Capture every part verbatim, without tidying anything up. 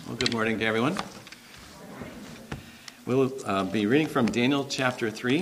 Well, good morning to everyone. We'll uh, be reading from Daniel chapter three.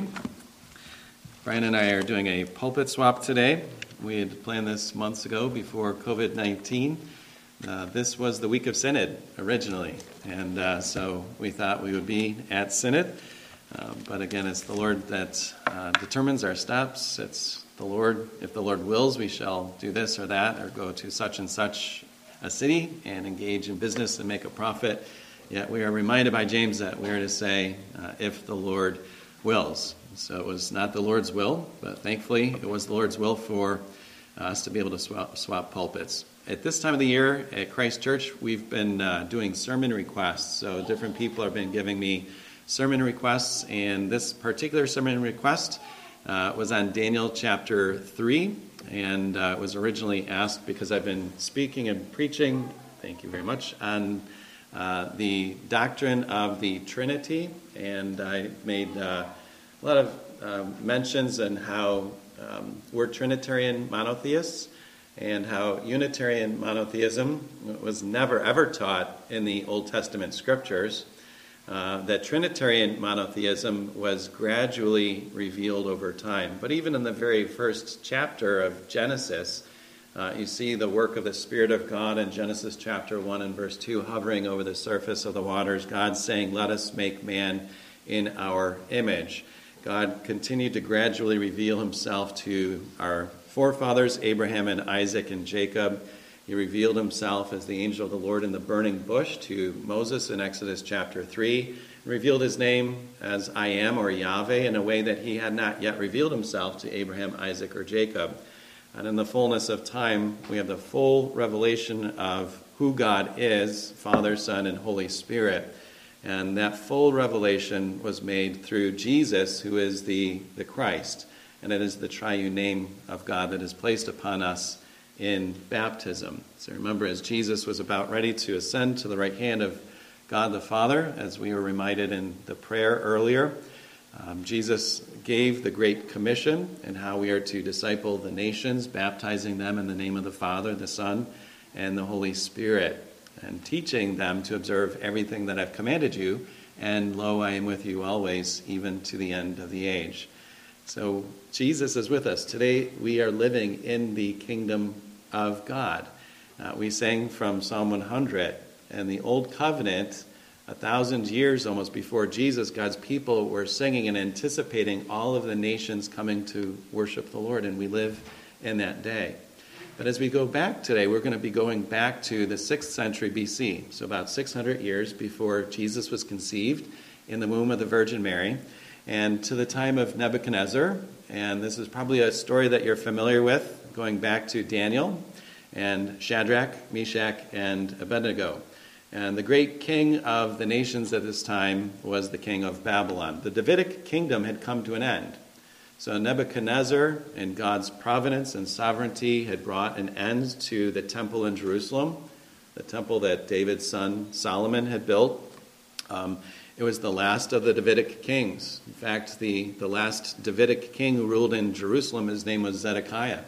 Brian and I are doing a pulpit swap today. We had planned this months ago before covid nineteen. Uh, this was the week of Synod originally, and uh, so we thought we would be at Synod. Uh, but again, it's the Lord that uh, determines our steps. It's the Lord, if the Lord wills, we shall do this or that, or go to such and such a city and engage in business and make a profit. Yet we are reminded by James that we are to say, uh, if the Lord wills. So it was not the Lord's will, but thankfully it was the Lord's will for us to be able to swap, swap pulpits. At this time of the year at Christ Church, we've been uh, doing sermon requests. So different people have been giving me sermon requests, and this particular sermon request uh, was on Daniel chapter three. And uh, it was originally asked because I've been speaking and preaching, thank you very much, on uh, the doctrine of the Trinity. And I made uh, a lot of uh, mentions on how um, we're Trinitarian monotheists and how Unitarian monotheism was never ever taught in the Old Testament scriptures. Uh, that Trinitarian monotheism was gradually revealed over time. But even in the very first chapter of Genesis, uh, you see the work of the Spirit of God in Genesis chapter one and verse two, hovering over the surface of the waters, God saying, "Let us make man in our image." God continued to gradually reveal himself to our forefathers, Abraham and Isaac and Jacob. He revealed himself as the angel of the Lord in the burning bush to Moses in Exodus chapter three, and revealed his name as I Am, or Yahweh, in a way that he had not yet revealed himself to Abraham, Isaac, or Jacob. And in the fullness of time, we have the full revelation of who God is, Father, Son, and Holy Spirit. And that full revelation was made through Jesus, who is the, the Christ. And it is the triune name of God that is placed upon us in baptism. So remember, as Jesus was about ready to ascend to the right hand of God the Father, as we were reminded in the prayer earlier, um, Jesus gave the Great Commission and how we are to disciple the nations, baptizing them in the name of the Father, the Son, and the Holy Spirit, and teaching them to observe everything that I've commanded you, and lo, I am with you always, even to the end of the age. So Jesus is with us. Today we are living in the kingdom of God. Uh, we sang from Psalm one hundred, and the Old Covenant, a thousand years almost before Jesus, God's people were singing and anticipating all of the nations coming to worship the Lord, and we live in that day. But as we go back today, we're going to be going back to the sixth century B C, so about six hundred years before Jesus was conceived in the womb of the Virgin Mary, and to the time of Nebuchadnezzar. And this is probably a story that you're familiar with, going back to Daniel and Shadrach, Meshach, and Abednego. And the great king of the nations at this time was the king of Babylon. The Davidic kingdom had come to an end. So Nebuchadnezzar, in God's providence and sovereignty, had brought an end to the temple in Jerusalem, the temple that David's son Solomon had built. Um, It was the last of the Davidic kings. In fact, the, the last Davidic king who ruled in Jerusalem, his name was Zedekiah.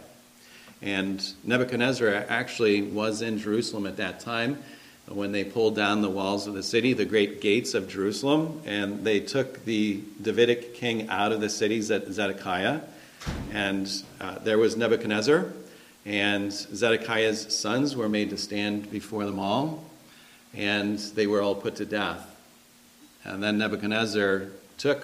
And Nebuchadnezzar actually was in Jerusalem at that time when they pulled down the walls of the city, the great gates of Jerusalem, and they took the Davidic king out of the city, Zedekiah. And uh, there was Nebuchadnezzar, and Zedekiah's sons were made to stand before them all, and they were all put to death. And then Nebuchadnezzar took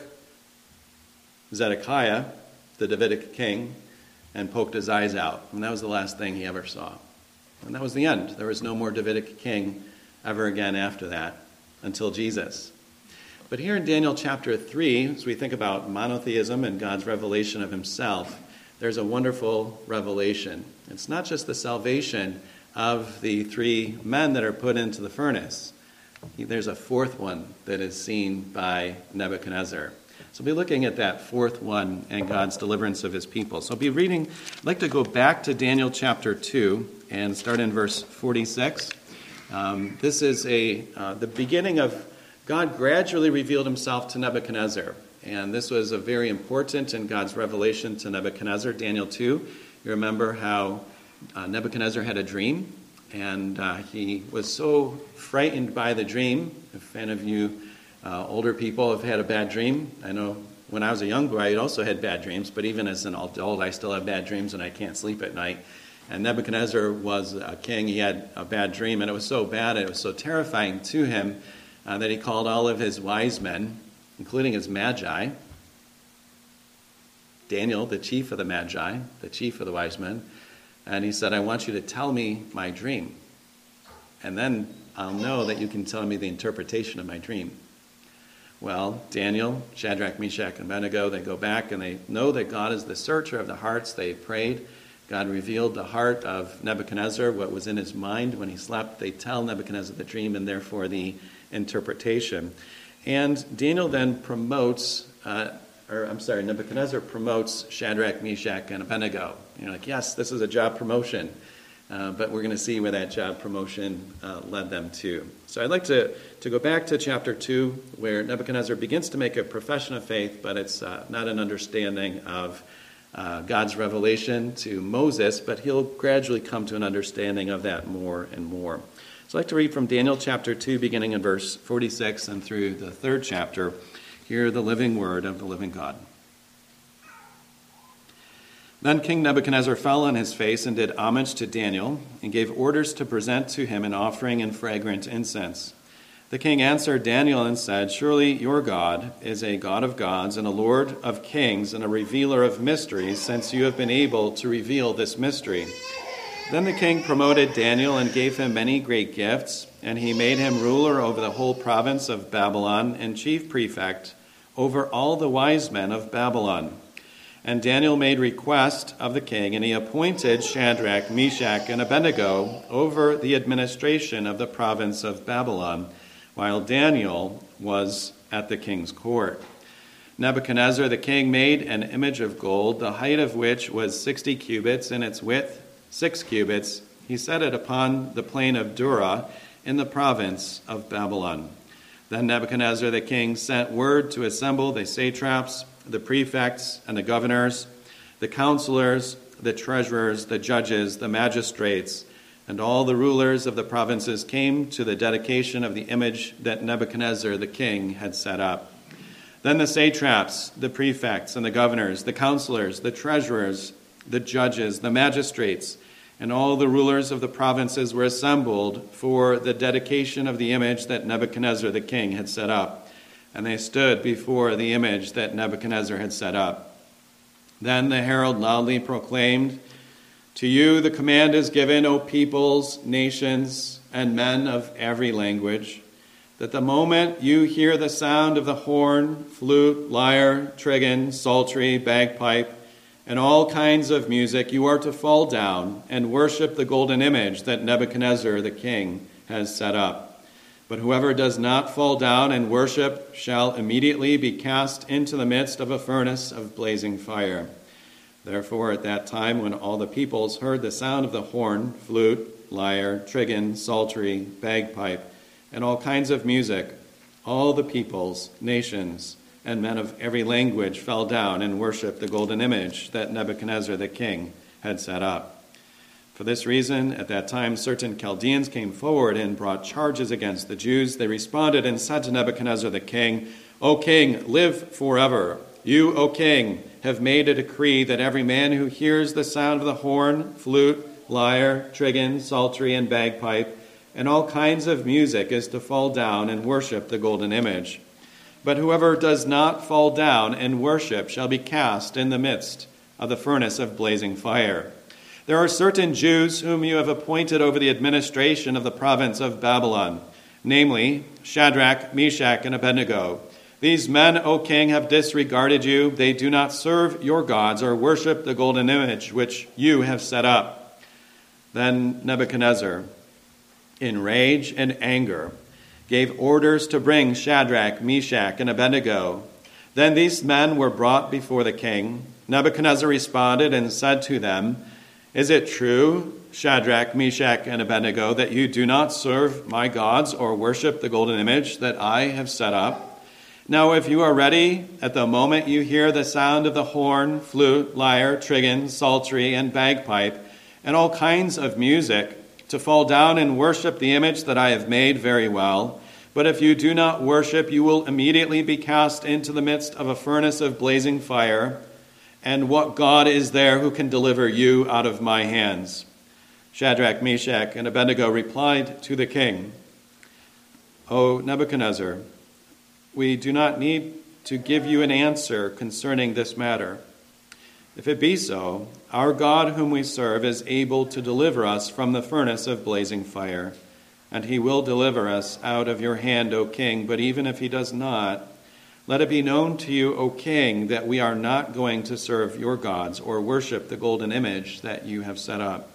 Zedekiah, the Davidic king, and poked his eyes out. And that was the last thing he ever saw. And that was the end. There was no more Davidic king ever again after that, until Jesus. But here in Daniel chapter three, as we think about monotheism and God's revelation of himself, there's a wonderful revelation. It's not just the salvation of the three men that are put into the furnace. There's a fourth one that is seen by Nebuchadnezzar. So we'll be looking at that fourth one and God's deliverance of his people. So I'll be reading, I'd like to go back to Daniel chapter two and start in verse forty-six. Um, this is a uh, the beginning of God gradually revealed himself to Nebuchadnezzar. And this was a very important in God's revelation to Nebuchadnezzar. Daniel two, you remember how uh, Nebuchadnezzar had a dream. And uh, he was so frightened by the dream. If any of you uh, older people have had a bad dream, I know when I was a young boy, I also had bad dreams, but even as an adult, I still have bad dreams and I can't sleep at night. And Nebuchadnezzar was a king. He had a bad dream, and it was so bad, and it was so terrifying to him uh, that he called all of his wise men, including his magi, Daniel, the chief of the magi, the chief of the wise men, and he said, I want you to tell me my dream, and then I'll know that you can tell me the interpretation of my dream. Well, Daniel, Shadrach, Meshach, and Abednego, they go back and they know that God is the searcher of the hearts. They prayed. God revealed the heart of Nebuchadnezzar, what was in his mind when he slept. They tell Nebuchadnezzar the dream and therefore the interpretation. And Daniel then promotes, uh, or I'm sorry, Nebuchadnezzar promotes Shadrach, Meshach, and Abednego. You're like, yes, this is a job promotion. Uh, but we're going to see where that job promotion uh, led them to. So I'd like to, to go back to chapter two, where Nebuchadnezzar begins to make a profession of faith, but it's uh, not an understanding of uh, God's revelation to Moses, but he'll gradually come to an understanding of that more and more. So I'd like to read from Daniel chapter two, beginning in verse forty-six and through the third chapter. Hear the living word of the living God. Then King Nebuchadnezzar fell on his face and did homage to Daniel, and gave orders to present to him an offering and fragrant incense. The king answered Daniel and said, Surely your God is a God of gods and a Lord of kings and a revealer of mysteries, since you have been able to reveal this mystery. Then the king promoted Daniel and gave him many great gifts, and he made him ruler over the whole province of Babylon and chief prefect over all the wise men of Babylon. And Daniel made request of the king, and he appointed Shadrach, Meshach, and Abednego over the administration of the province of Babylon, while Daniel was at the king's court. Nebuchadnezzar the king made an image of gold, the height of which was sixty cubits, and its width six cubits. He set it upon the plain of Dura in the province of Babylon. Then Nebuchadnezzar the king sent word to assemble the satraps, the prefects and the governors, the counselors, the treasurers, the judges, the magistrates, and all the rulers of the provinces came to the dedication of the image that Nebuchadnezzar the king had set up. Then the satraps, the prefects, and the governors, the counselors, the treasurers, the judges, the magistrates, and all the rulers of the provinces were assembled for the dedication of the image that Nebuchadnezzar the king had set up. And they stood before the image that Nebuchadnezzar had set up. Then the herald loudly proclaimed, To you the command is given, O peoples, nations, and men of every language, that the moment you hear the sound of the horn, flute, lyre, trigon, psaltery, bagpipe, and all kinds of music, you are to fall down and worship the golden image that Nebuchadnezzar the king has set up. But whoever does not fall down and worship shall immediately be cast into the midst of a furnace of blazing fire. Therefore, at that time, when all the peoples heard the sound of the horn, flute, lyre, trigon, psaltery, bagpipe, and all kinds of music, all the peoples, nations, and men of every language fell down and worshipped the golden image that Nebuchadnezzar the king had set up. For this reason, at that time, certain Chaldeans came forward and brought charges against the Jews. They responded and said to Nebuchadnezzar the king, O king, live forever. You, O king, have made a decree that every man who hears the sound of the horn, flute, lyre, trigon, psaltery, and bagpipe, and all kinds of music is to fall down and worship the golden image. But whoever does not fall down and worship shall be cast in the midst of the furnace of blazing fire. There are certain Jews whom you have appointed over the administration of the province of Babylon, namely Shadrach, Meshach, and Abednego. These men, O king, have disregarded you. They do not serve your gods or worship the golden image which you have set up. Then Nebuchadnezzar, in rage and anger, gave orders to bring Shadrach, Meshach, and Abednego. Then these men were brought before the king. Nebuchadnezzar responded and said to them, Is it true, Shadrach, Meshach, and Abednego, that you do not serve my gods or worship the golden image that I have set up? Now if you are ready, at the moment you hear the sound of the horn, flute, lyre, trigon, psaltery, and bagpipe, and all kinds of music, to fall down and worship the image that I have made, very well. But if you do not worship, you will immediately be cast into the midst of a furnace of blazing fire. And what God is there who can deliver you out of my hands?" Shadrach, Meshach, and Abednego replied to the king, "O Nebuchadnezzar, we do not need to give you an answer concerning this matter. If it be so, our God whom we serve is able to deliver us from the furnace of blazing fire, and he will deliver us out of your hand, O king. But even if he does not, let it be known to you, O king, that we are not going to serve your gods or worship the golden image that you have set up."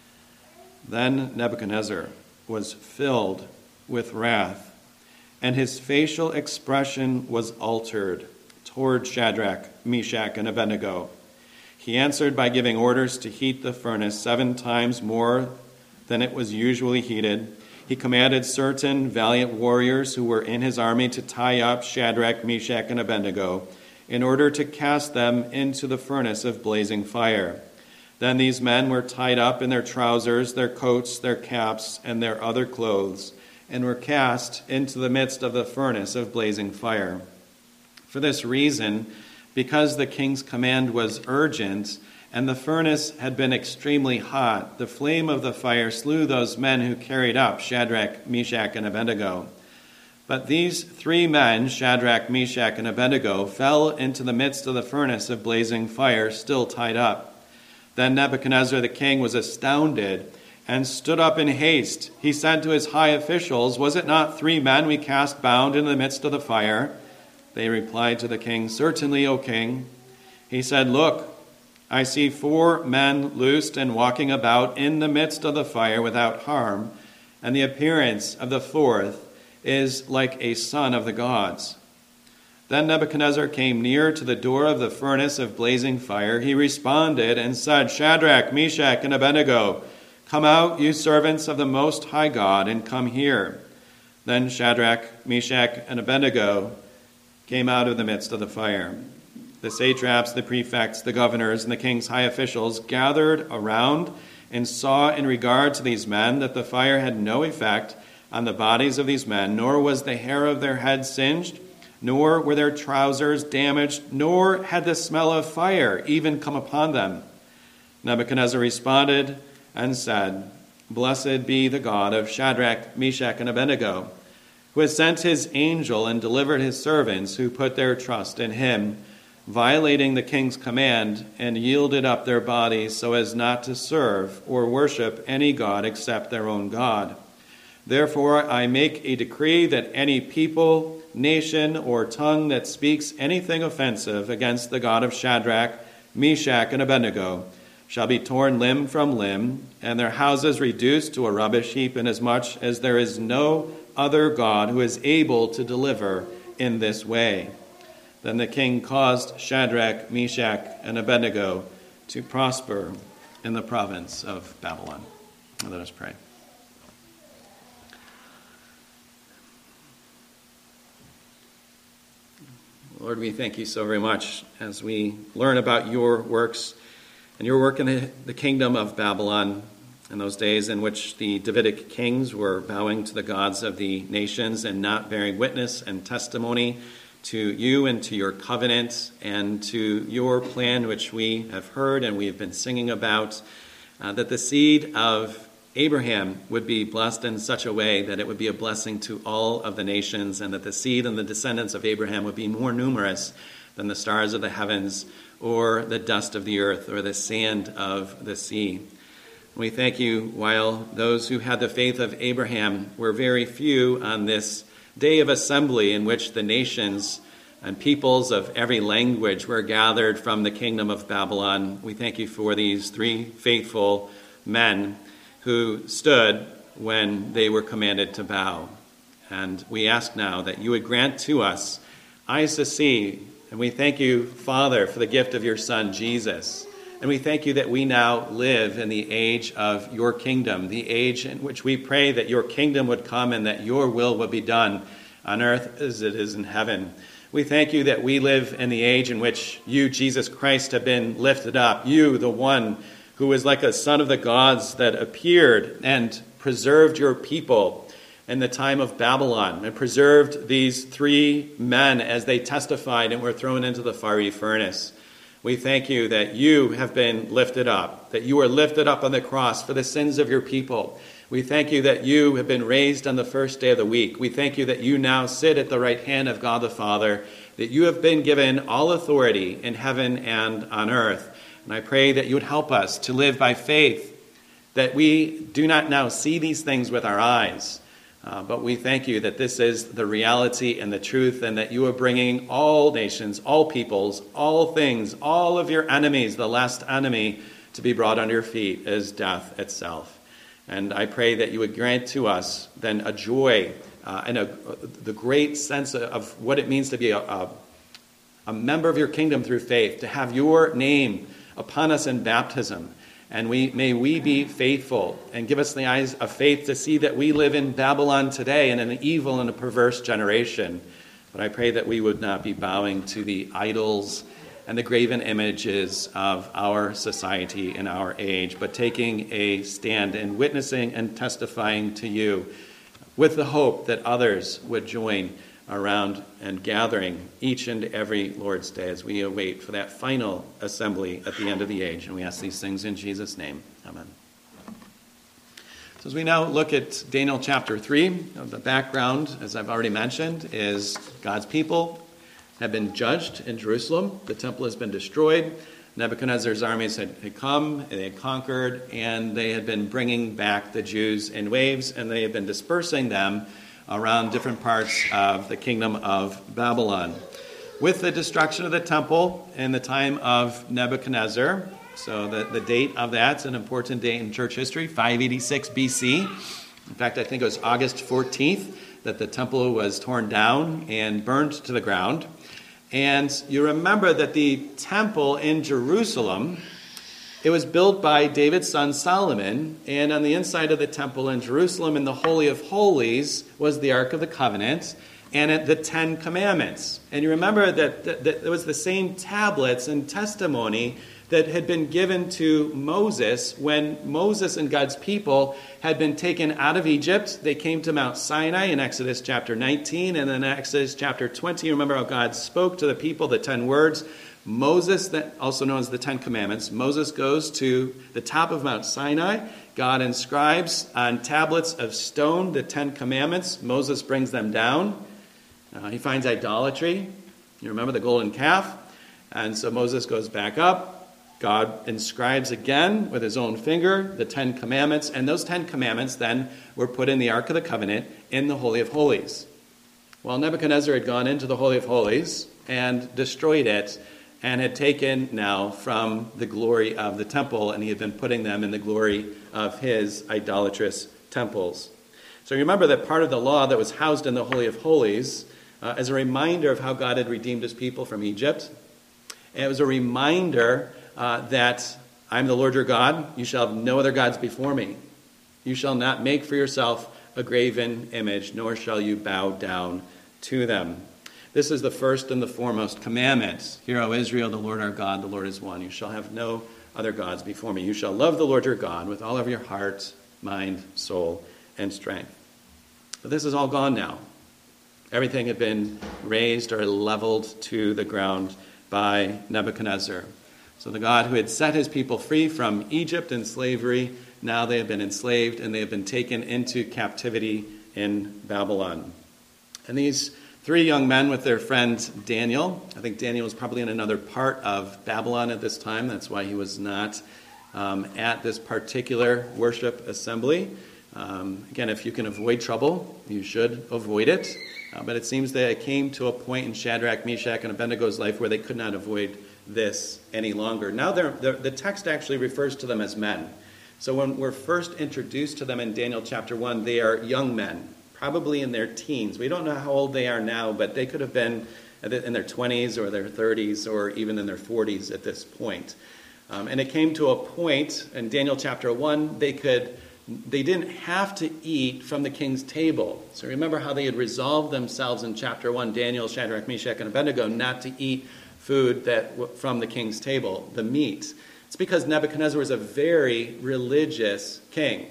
Then Nebuchadnezzar was filled with wrath, and his facial expression was altered toward Shadrach, Meshach, and Abednego. He answered by giving orders to heat the furnace seven times more than it was usually heated. He commanded certain valiant warriors who were in his army to tie up Shadrach, Meshach, and Abednego in order to cast them into the furnace of blazing fire. Then these men were tied up in their trousers, their coats, their caps, and their other clothes, and were cast into the midst of the furnace of blazing fire. For this reason, because the king's command was urgent, and the furnace had been extremely hot, the flame of the fire slew those men who carried up Shadrach, Meshach, and Abednego. But these three men, Shadrach, Meshach, and Abednego, fell into the midst of the furnace of blazing fire, still tied up. Then Nebuchadnezzar the king was astounded and stood up in haste. He said to his high officials, "Was it not three men we cast bound in the midst of the fire?" They replied to the king, "Certainly, O king." He said, "Look, I see four men loosed and walking about in the midst of the fire without harm, and the appearance of the fourth is like a son of the gods." Then Nebuchadnezzar came near to the door of the furnace of blazing fire. He responded and said, "Shadrach, Meshach, and Abednego, come out, you servants of the Most High God, and come here." Then Shadrach, Meshach, and Abednego came out of the midst of the fire. The satraps, the prefects, the governors, and the king's high officials gathered around and saw in regard to these men that the fire had no effect on the bodies of these men, nor was the hair of their heads singed, nor were their trousers damaged, nor had the smell of fire even come upon them. Nebuchadnezzar responded and said, "Blessed be the God of Shadrach, Meshach, and Abednego, who has sent his angel and delivered his servants who put their trust in him, violating the king's command, and yielded up their bodies so as not to serve or worship any god except their own God. Therefore I make a decree that any people, nation, or tongue that speaks anything offensive against the God of Shadrach, Meshach, and Abednego shall be torn limb from limb, and their houses reduced to a rubbish heap, inasmuch as there is no other God who is able to deliver in this way." Then the king caused Shadrach, Meshach, and Abednego to prosper in the province of Babylon. Let us pray. Lord, we thank you so very much as we learn about your works and your work in the, the kingdom of Babylon in those days in which the Davidic kings were bowing to the gods of the nations and not bearing witness and testimony to you and to your covenant and to your plan, which we have heard and we have been singing about, uh, that the seed of Abraham would be blessed in such a way that it would be a blessing to all of the nations, and that the seed and the descendants of Abraham would be more numerous than the stars of the heavens or the dust of the earth or the sand of the sea. We thank you, while those who had the faith of Abraham were very few on this day of assembly in which the nations and peoples of every language were gathered from the kingdom of Babylon, we thank you for these three faithful men who stood when they were commanded to bow. And we ask now that you would grant to us eyes to see. And we thank you, Father, for the gift of your Son, Jesus. And we thank you that we now live in the age of your kingdom, the age in which we pray that your kingdom would come and that your will would be done on earth as it is in heaven. We thank you that we live in the age in which you, Jesus Christ, have been lifted up. You, the one who was like a son of the gods that appeared and preserved your people in the time of Babylon, and preserved these three men as they testified and were thrown into the fiery furnace. We thank you that you have been lifted up, that you were lifted up on the cross for the sins of your people. We thank you that you have been raised on the first day of the week. We thank you that you now sit at the right hand of God the Father, that you have been given all authority in heaven and on earth. And I pray that you would help us to live by faith, that we do not now see these things with our eyes, Uh, but we thank you that this is the reality and the truth, and that you are bringing all nations, all peoples, all things, all of your enemies, the last enemy, to be brought under your feet as death itself. And I pray that you would grant to us then a joy uh, and a, the great sense of what it means to be a, a, a member of your kingdom through faith, to have your name upon us in baptism. And we may we be faithful, and give us the eyes of faith to see that we live in Babylon today in an evil and a perverse generation. But I pray that we would not be bowing to the idols and the graven images of our society and our age, but taking a stand and witnessing and testifying to you with the hope that others would join around and gathering each and every Lord's Day as we await for that final assembly at the end of the age. And we ask these things in Jesus' name. Amen. So as we now look at Daniel chapter three, the background, as I've already mentioned, is God's people have been judged in Jerusalem. The temple has been destroyed. Nebuchadnezzar's armies had, had come, and they had conquered, and they had been bringing back the Jews in waves, and they had been dispersing them around different parts of the kingdom of Babylon. With the destruction of the temple in the time of Nebuchadnezzar, so the, the date of that's an important date in church history, five eighty-six B C. In fact, I think it was August fourteenth that the temple was torn down and burned to the ground. And you remember that the temple in Jerusalem, it was built by David's son Solomon, and on the inside of the temple in Jerusalem, in the Holy of Holies, was the Ark of the Covenant and the Ten Commandments. And you remember that, that, that it was the same tablets and testimony that had been given to Moses when Moses and God's people had been taken out of Egypt. They came to Mount Sinai in Exodus chapter nineteen, and then Exodus chapter twenty. You remember how God spoke to the people the ten words. Moses, that also known as the Ten Commandments, Moses goes to the top of Mount Sinai. God inscribes on tablets of stone the Ten Commandments. Moses brings them down. Uh, he finds idolatry. You remember the golden calf? And so Moses goes back up. God inscribes again with his own finger the Ten Commandments. And those Ten Commandments then were put in the Ark of the Covenant in the Holy of Holies. Well, Nebuchadnezzar had gone into the Holy of Holies and destroyed it, and had taken now from the glory of the temple, and he had been putting them in the glory of his idolatrous temples. So remember that part of the law that was housed in the Holy of Holies uh, is a reminder of how God had redeemed his people from Egypt. And it was a reminder uh, that I'm the Lord your God. You shall have no other gods before me. You shall not make for yourself a graven image, nor shall you bow down to them. This is the first and the foremost commandment. Hear, O Israel, the Lord our God, the Lord is one. You shall have no other gods before me. You shall love the Lord your God with all of your heart, mind, soul, and strength. But this is all gone now. Everything had been razed or leveled to the ground by Nebuchadnezzar. So the God who had set his people free from Egypt and slavery, now they have been enslaved and they have been taken into captivity in Babylon. And these three young men with their friend Daniel. I think Daniel was probably in another part of Babylon at this time. That's why he was not um, at this particular worship assembly. Um, again, if you can avoid trouble, you should avoid it. Uh, but it seems that it came to a point in Shadrach, Meshach, and Abednego's life where they could not avoid this any longer. Now they're, they're, the text actually refers to them as men. So when we're first introduced to them in Daniel chapter one, they are young men, probably in their teens. We don't know how old they are now, but they could have been in their twenties or their thirties or even in their forties at this point. Um, and it came to a point in Daniel chapter one, they could, they didn't have to eat from the king's table. So remember how they had resolved themselves in chapter one, Daniel, Shadrach, Meshach, and Abednego, not to eat food that from the king's table, the meat. It's because Nebuchadnezzar was a very religious king.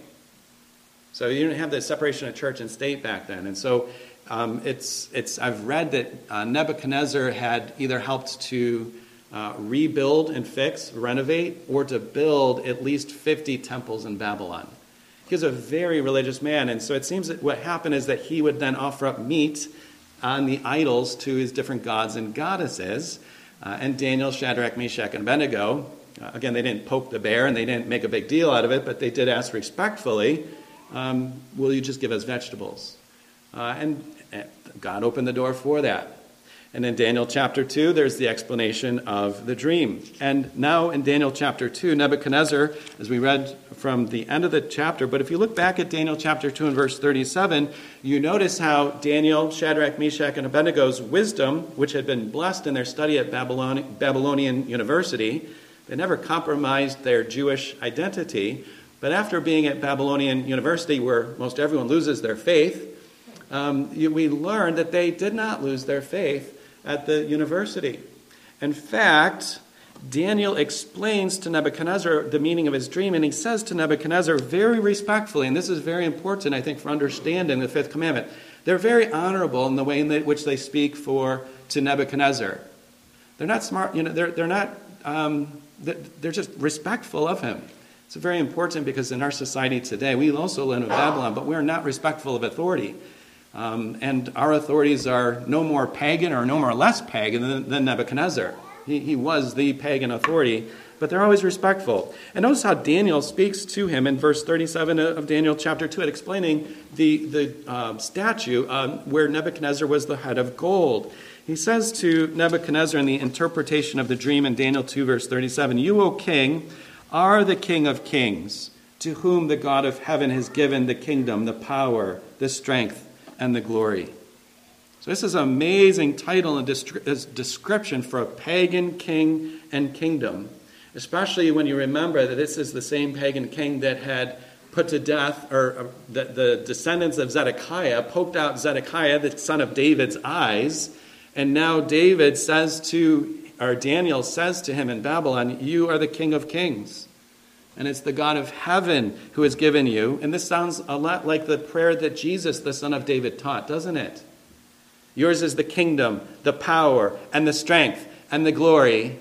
So you didn't have the separation of church and state back then. And so um, it's it's I've read that uh, Nebuchadnezzar had either helped to uh, rebuild and fix, renovate, or to build at least fifty temples in Babylon. He was a very religious man. And so it seems that what happened is that he would then offer up meat on the idols to his different gods and goddesses. Uh, and Daniel, Shadrach, Meshach, and Abednego, uh, again, they didn't poke the bear and they didn't make a big deal out of it, but they did ask respectfully, um, will you just give us vegetables? Uh, and uh, God opened the door for that. And in Daniel chapter two, there's the explanation of the dream. And now in Daniel chapter two, Nebuchadnezzar, as we read from the end of the chapter, but if you look back at Daniel chapter two and verse thirty-seven, you notice how Daniel, Shadrach, Meshach, and Abednego's wisdom, which had been blessed in their study at Babylon, Babylonian University, they never compromised their Jewish identity. But after being at Babylonian University, where most everyone loses their faith, um, we learned that they did not lose their faith at the university. In fact, Daniel explains to Nebuchadnezzar the meaning of his dream, and he says to Nebuchadnezzar very respectfully, and this is very important, I think, for understanding the fifth commandment. They're very honorable in the way in which they speak for to Nebuchadnezzar. They're not smart, you know, they're they're not um, they're just respectful of him. It's very important because in our society today, we also live in Babylon, but we're not respectful of authority. Um, and our authorities are no more pagan or no more less pagan than, than Nebuchadnezzar. He, he was the pagan authority, but they're always respectful. And notice how Daniel speaks to him in verse thirty-seven of Daniel chapter two, at explaining the, the uh, statue um, where Nebuchadnezzar was the head of gold. He says to Nebuchadnezzar in the interpretation of the dream in Daniel two, verse thirty-seven, "You, O king, are the King of kings, to whom the God of heaven has given the kingdom, the power, the strength, and the glory." So this is an amazing title and description for a pagan king and kingdom, especially when you remember that this is the same pagan king that had put to death, or uh, the, the descendants of Zedekiah poked out Zedekiah, the son of David's eyes, and now David says to, or Daniel says to him in Babylon, "You are the King of kings. And it's the God of heaven who has given you." And this sounds a lot like the prayer that Jesus, the son of David, taught, doesn't it? "Yours is the kingdom, the power, and the strength, and the glory."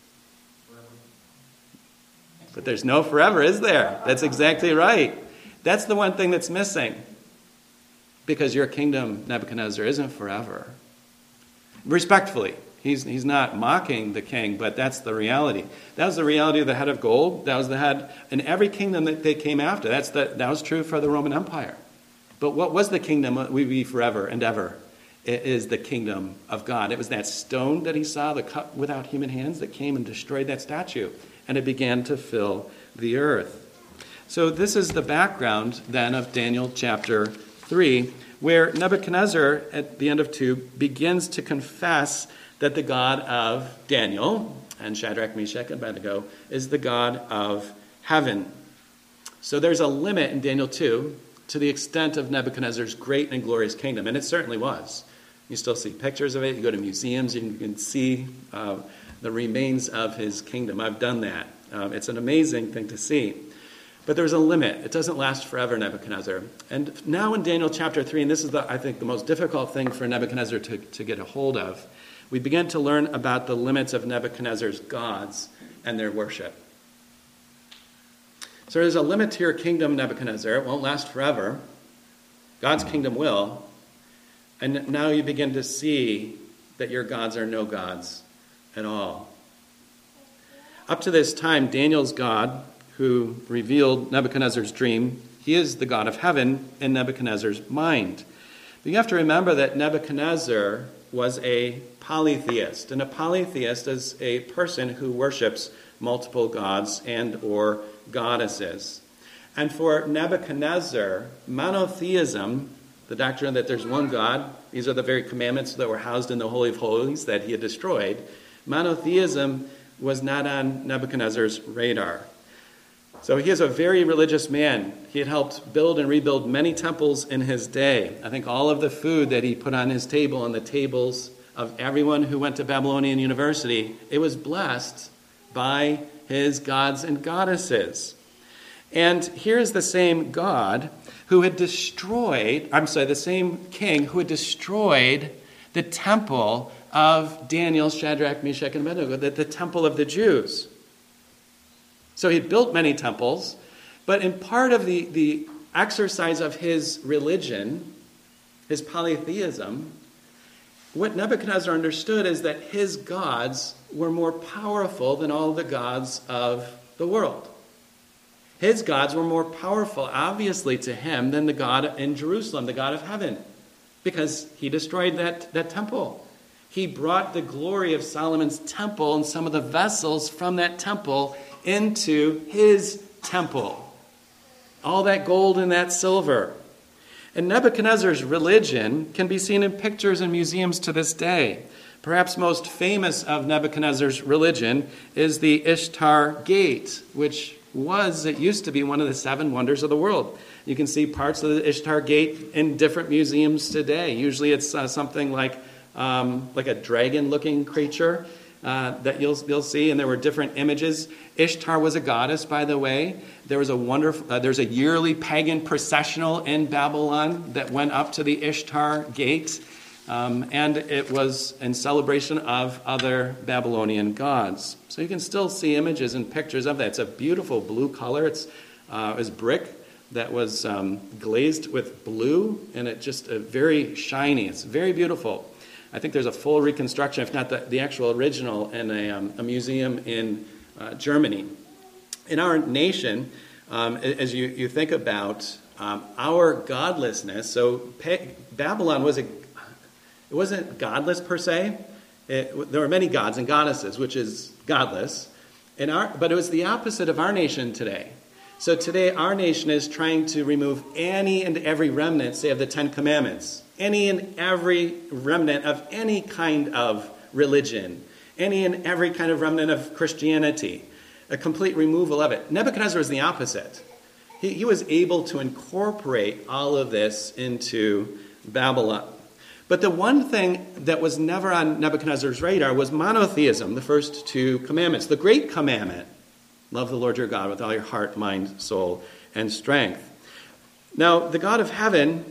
But there's no forever, is there? That's exactly right. That's the one thing that's missing. Because your kingdom, Nebuchadnezzar, isn't forever. Respectfully. He's he's not mocking the king, but that's the reality. That was the reality of the head of gold. That was the head in every kingdom that they came after. That's the, that was true for the Roman Empire. But what was the kingdom that would be forever and ever? It is the kingdom of God. It was that stone that he saw, the cup without human hands, that came and destroyed that statue. And it began to fill the earth. So this is the background then of Daniel chapter three, where Nebuchadnezzar at the end of two begins to confess that the God of Daniel and Shadrach, Meshach, and Abednego is the God of heaven. So there's a limit in Daniel two to the extent of Nebuchadnezzar's great and glorious kingdom, and it certainly was. You still see pictures of it. You go to museums, you can see uh, the remains of his kingdom. I've done that. Um, it's an amazing thing to see. But there's a limit. It doesn't last forever, Nebuchadnezzar. And now in Daniel chapter three, and this is, the, I think, the most difficult thing for Nebuchadnezzar to, to get a hold of, we begin to learn about the limits of Nebuchadnezzar's gods and their worship. So there's a limit to your kingdom, Nebuchadnezzar. It won't last forever. God's kingdom will. And now you begin to see that your gods are no gods at all. Up to this time, Daniel's God, who revealed Nebuchadnezzar's dream, he is the God of heaven in Nebuchadnezzar's mind. But you have to remember that Nebuchadnezzar was a polytheist. And a polytheist is a person who worships multiple gods and or goddesses. And for Nebuchadnezzar, monotheism, the doctrine that there's one God, these are the very commandments that were housed in the Holy of Holies that he had destroyed, monotheism was not on Nebuchadnezzar's radar. So he is a very religious man. He had helped build and rebuild many temples in his day. I think all of the food that he put on his table and the tables of everyone who went to Babylonian University, it was blessed by his gods and goddesses. And here's the same God who had destroyed, I'm sorry, the same king who had destroyed the temple of Daniel, Shadrach, Meshach, and Abednego, the, the temple of the Jews. So he built many temples, but in part of the, the exercise of his religion, his polytheism, what Nebuchadnezzar understood is that his gods were more powerful than all the gods of the world. His gods were more powerful, obviously, to him than the God in Jerusalem, the God of heaven, because he destroyed that, that temple. He brought the glory of Solomon's temple and some of the vessels from that temple into his temple. All that gold and that silver. And Nebuchadnezzar's religion can be seen in pictures in museums to this day. Perhaps most famous of Nebuchadnezzar's religion is the Ishtar Gate, which was, it used to be one of the seven wonders of the world. You can see parts of the Ishtar Gate in different museums today. Usually it's uh, something like um, like a dragon-looking creature uh, that you'll you'll see, and there were different images. Ishtar was a goddess, by the way. There was a wonderful. Uh, there's a yearly pagan processional in Babylon that went up to the Ishtar Gate, um, and it was in celebration of other Babylonian gods. So you can still see images and pictures of that. It's a beautiful blue color. It's uh, it's brick that was um, glazed with blue, and it just uh, very shiny. It's very beautiful. I think there's a full reconstruction, if not the, the actual original, in a, um, a museum in uh, Germany. In our nation, um, as you, you think about um, our godlessness, so pa- Babylon was a, it wasn't godless per se. It, there were many gods and goddesses, which is godless, in our, but it was the opposite of our nation today. So today, our nation is trying to remove any and every remnant, say, of the Ten Commandments. Any and every remnant of any kind of religion. Any and every kind of remnant of Christianity. A complete removal of it. Nebuchadnezzar was the opposite. He, he was able to incorporate all of this into Babylon. But the one thing that was never on Nebuchadnezzar's radar was monotheism, the first two commandments. The great commandment. Love the Lord your God with all your heart, mind, soul, and strength. Now, the God of heaven,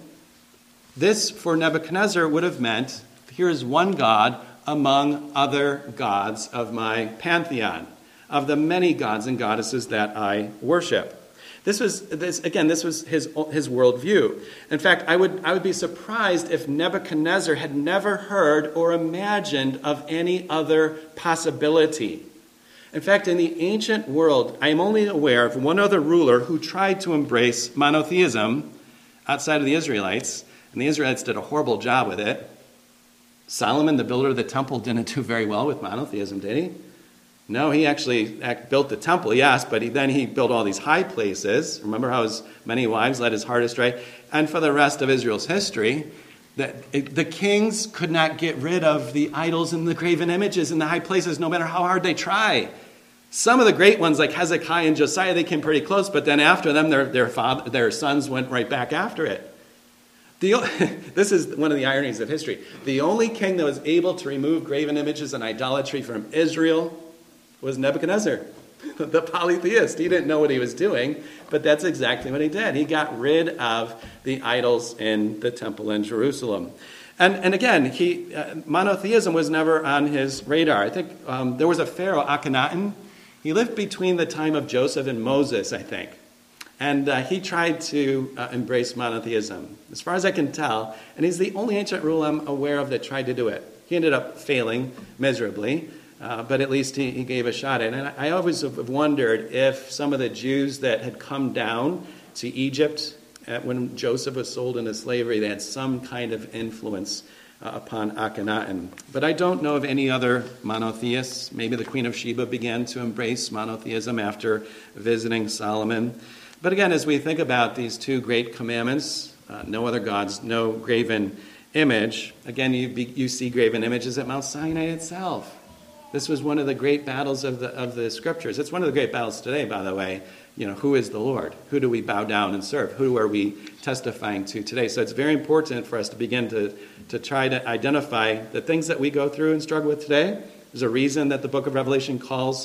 this for Nebuchadnezzar would have meant, here is one God among other gods of my pantheon, of the many gods and goddesses that I worship. This was, this again, this was his his worldview. In fact, I would I would be surprised if Nebuchadnezzar had never heard or imagined of any other possibility. In fact, in the ancient world, I am only aware of one other ruler who tried to embrace monotheism outside of the Israelites, and the Israelites did a horrible job with it. Solomon, the builder of the temple, didn't do very well with monotheism, did he? No, he actually built the temple, yes, but he, then he built all these high places. Remember how his many wives led his heart astray? And for the rest of Israel's history, the, the kings could not get rid of the idols and the graven images in the high places, no matter how hard they try. Some of the great ones, like Hezekiah and Josiah, they came pretty close, but then after them, their their, father, their sons went right back after it. The, this is one of the ironies of history. The only king that was able to remove graven images and idolatry from Israel was Nebuchadnezzar, the polytheist. He didn't know what he was doing, but that's exactly what he did. He got rid of the idols in the temple in Jerusalem. And, and again, he, uh, monotheism was never on his radar. I think um, there was a pharaoh, Akhenaten. He lived between the time of Joseph and Moses, I think. And uh, he tried to uh, embrace monotheism, as far as I can tell. And he's the only ancient ruler I'm aware of that tried to do it. He ended up failing miserably, uh, but at least he, he gave a shot at it. And I, I always have wondered if some of the Jews that had come down to Egypt at, when Joseph was sold into slavery, they had some kind of influence uh, upon Akhenaten. But I don't know of any other monotheists. Maybe the Queen of Sheba began to embrace monotheism after visiting Solomon. But again, as we think about these two great commandments, uh, no other gods, no graven image, again, you, be, you see graven images at Mount Sinai itself. This was one of the great battles of the of the scriptures. It's one of the great battles today, by the way. You know, who is the Lord? Who do we bow down and serve? Who are we testifying to today? So it's very important for us to begin to, to try to identify the things that we go through and struggle with today. There's a reason that the book of Revelation calls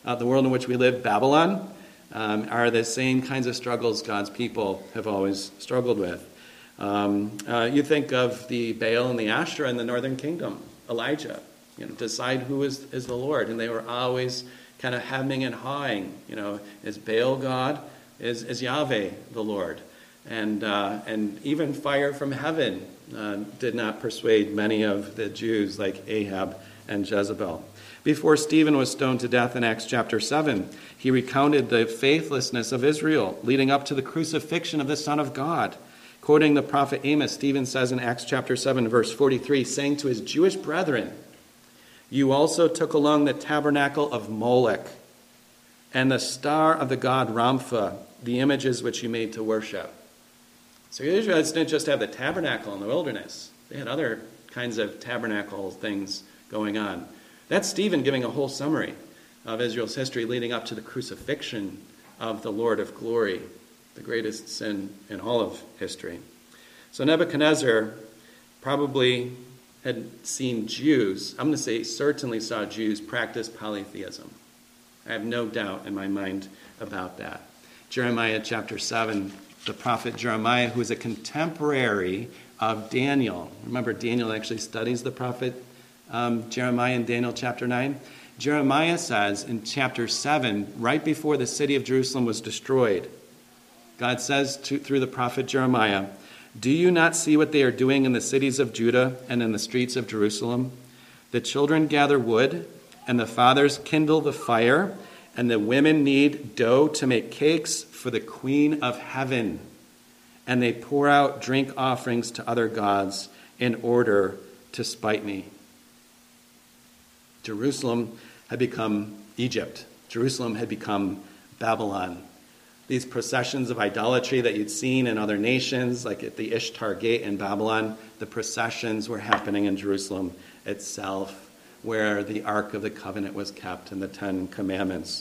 uh, the world in which we live, Babylon, um, are the same kinds of struggles God's people have always struggled with. Um, uh, you think of the Baal and the Asherah in the northern kingdom, Elijah, you know, decide who is, is the Lord. And they were always kind of hemming and hawing, you know, is Baal God? Is, is Yahweh the Lord? And, uh, and even fire from heaven uh, did not persuade many of the Jews like Ahab and Jezebel. Before Stephen was stoned to death in Acts chapter seven, he recounted the faithlessness of Israel leading up to the crucifixion of the Son of God. Quoting the prophet Amos, Stephen says in Acts chapter seven, verse forty-three, saying to his Jewish brethren, "You also took along the tabernacle of Molech and the star of the god Rampha, the images which you made to worship." So the Israelites didn't just have the tabernacle in the wilderness. They had other kinds of tabernacle things going on. That's Stephen giving a whole summary of Israel's history leading up to the crucifixion of the Lord of glory, the greatest sin in all of history. So Nebuchadnezzar probably had seen Jews, I'm going to say certainly saw Jews practice polytheism. I have no doubt in my mind about that. Jeremiah chapter seven, the prophet Jeremiah, who is a contemporary of Daniel. Remember, Daniel actually studies the prophet um, Jeremiah in Daniel chapter nine. Jeremiah says in chapter seven, right before the city of Jerusalem was destroyed, God says to, through the prophet Jeremiah, "Do you not see what they are doing in the cities of Judah and in the streets of Jerusalem? The children gather wood, and the fathers kindle the fire, and the women knead dough to make cakes for the queen of heaven. And they pour out drink offerings to other gods in order to spite me." Jerusalem had become Egypt. Jerusalem had become Babylon. These processions of idolatry that you'd seen in other nations, like at the Ishtar Gate in Babylon, the processions were happening in Jerusalem itself, where the Ark of the Covenant was kept and the Ten Commandments.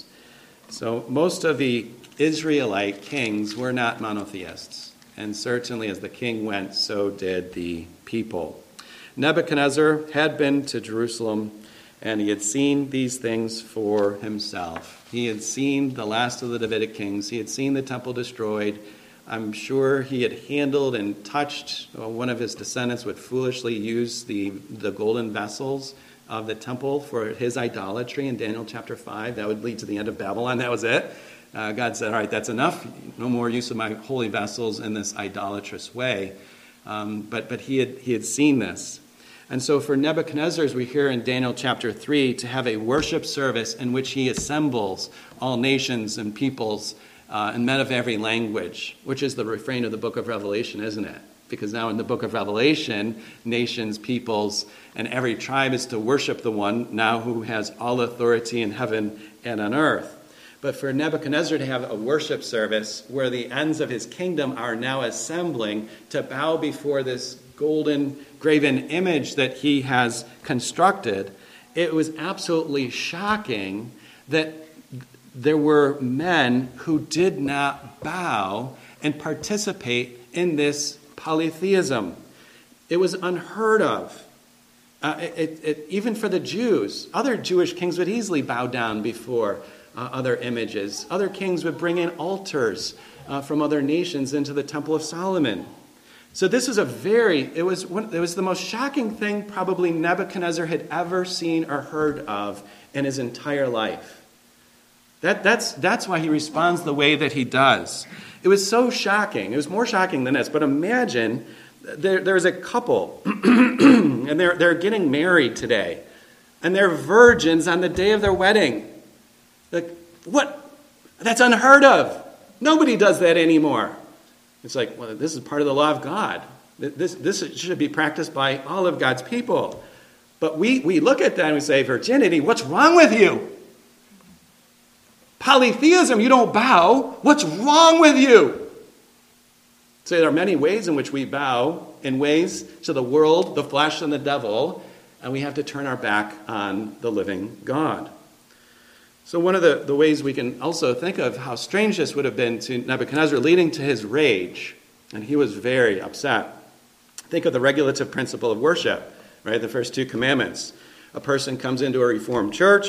So most of the Israelite kings were not monotheists. And certainly as the king went, so did the people. Nebuchadnezzar had been to Jerusalem, and he had seen these things for himself. He had seen the last of the Davidic kings. He had seen the temple destroyed. I'm sure he had handled and touched, well, one of his descendants would foolishly use the, the golden vessels of the temple for his idolatry in Daniel chapter five. That would lead to the end of Babylon. That was it. Uh, God said, all right, that's enough. No more use of my holy vessels in this idolatrous way. Um, but but he had he had seen this. And so for Nebuchadnezzar, as we hear in Daniel chapter three, to have a worship service in which he assembles all nations and peoples uh, and men of every language, which is the refrain of the book of Revelation, isn't it? Because now in the book of Revelation, nations, peoples, and every tribe is to worship the one now who has all authority in heaven and on earth. But for Nebuchadnezzar to have a worship service where the ends of his kingdom are now assembling to bow before this golden graven image that he has constructed, it was absolutely shocking that there were men who did not bow and participate in this polytheism. It was unheard of. Uh, it, it, even for the Jews, other Jewish kings would easily bow down before uh, other images. Other kings would bring in altars uh, from other nations into the Temple of Solomon. So this was a very, it was one, it was the most shocking thing probably Nebuchadnezzar had ever seen or heard of in his entire life. That, that's, that's why he responds the way that he does. It was so shocking. It was more shocking than this. But imagine there, there's a couple, and they're, they're getting married today, and they're virgins on the day of their wedding. Like, what? That's unheard of. Nobody does that anymore. It's like, well, this is part of the law of God. This, this should be practiced by all of God's people. But we, we look at that and we say, virginity, what's wrong with you? Polytheism, you don't bow. What's wrong with you? So there are many ways in which we bow, in ways to the world, the flesh, and the devil, and we have to turn our back on the living God. So one of the, the ways we can also think of how strange this would have been to Nebuchadnezzar, leading to his rage, and he was very upset. Think of the regulative principle of worship, right? The first two commandments. A person comes into a Reformed church,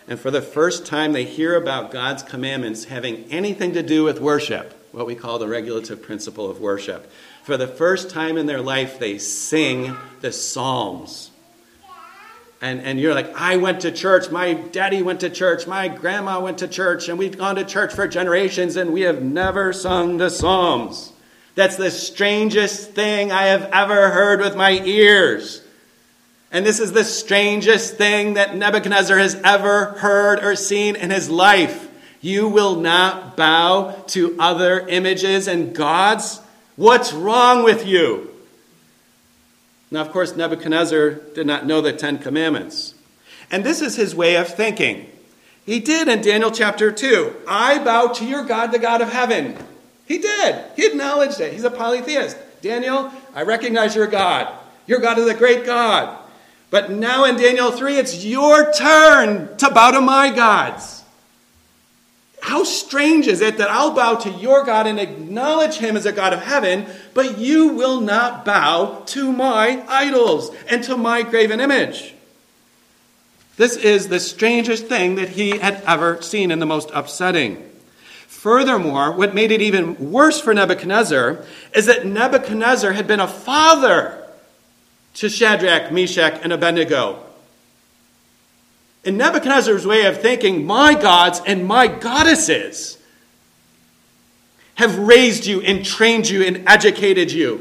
And for the first time, they hear about God's commandments having anything to do with worship, what we call the regulative principle of worship. For the first time in their life, they sing the Psalms. And, and you're like, I went to church, my daddy went to church, my grandma went to church, and we've gone to church for generations, and we have never sung the Psalms. That's the strangest thing I have ever heard with my ears. And this is the strangest thing that Nebuchadnezzar has ever heard or seen in his life. You will not bow to other images and gods? What's wrong with you? Now, of course, Nebuchadnezzar did not know the Ten Commandments. And this is his way of thinking. He did in Daniel chapter two. I bow to your God, the God of heaven. He did. He acknowledged it. He's a polytheist. Daniel, I recognize your God. Your God is a great God. But now in Daniel three, it's your turn to bow to my gods. How strange is it that I'll bow to your God and acknowledge him as a God of heaven, but you will not bow to my idols and to my graven image? This is the strangest thing that he had ever seen and the most upsetting. Furthermore, what made it even worse for Nebuchadnezzar is that Nebuchadnezzar had been a father to Shadrach, Meshach, and Abednego. In Nebuchadnezzar's way of thinking, my gods and my goddesses have raised you and trained you and educated you.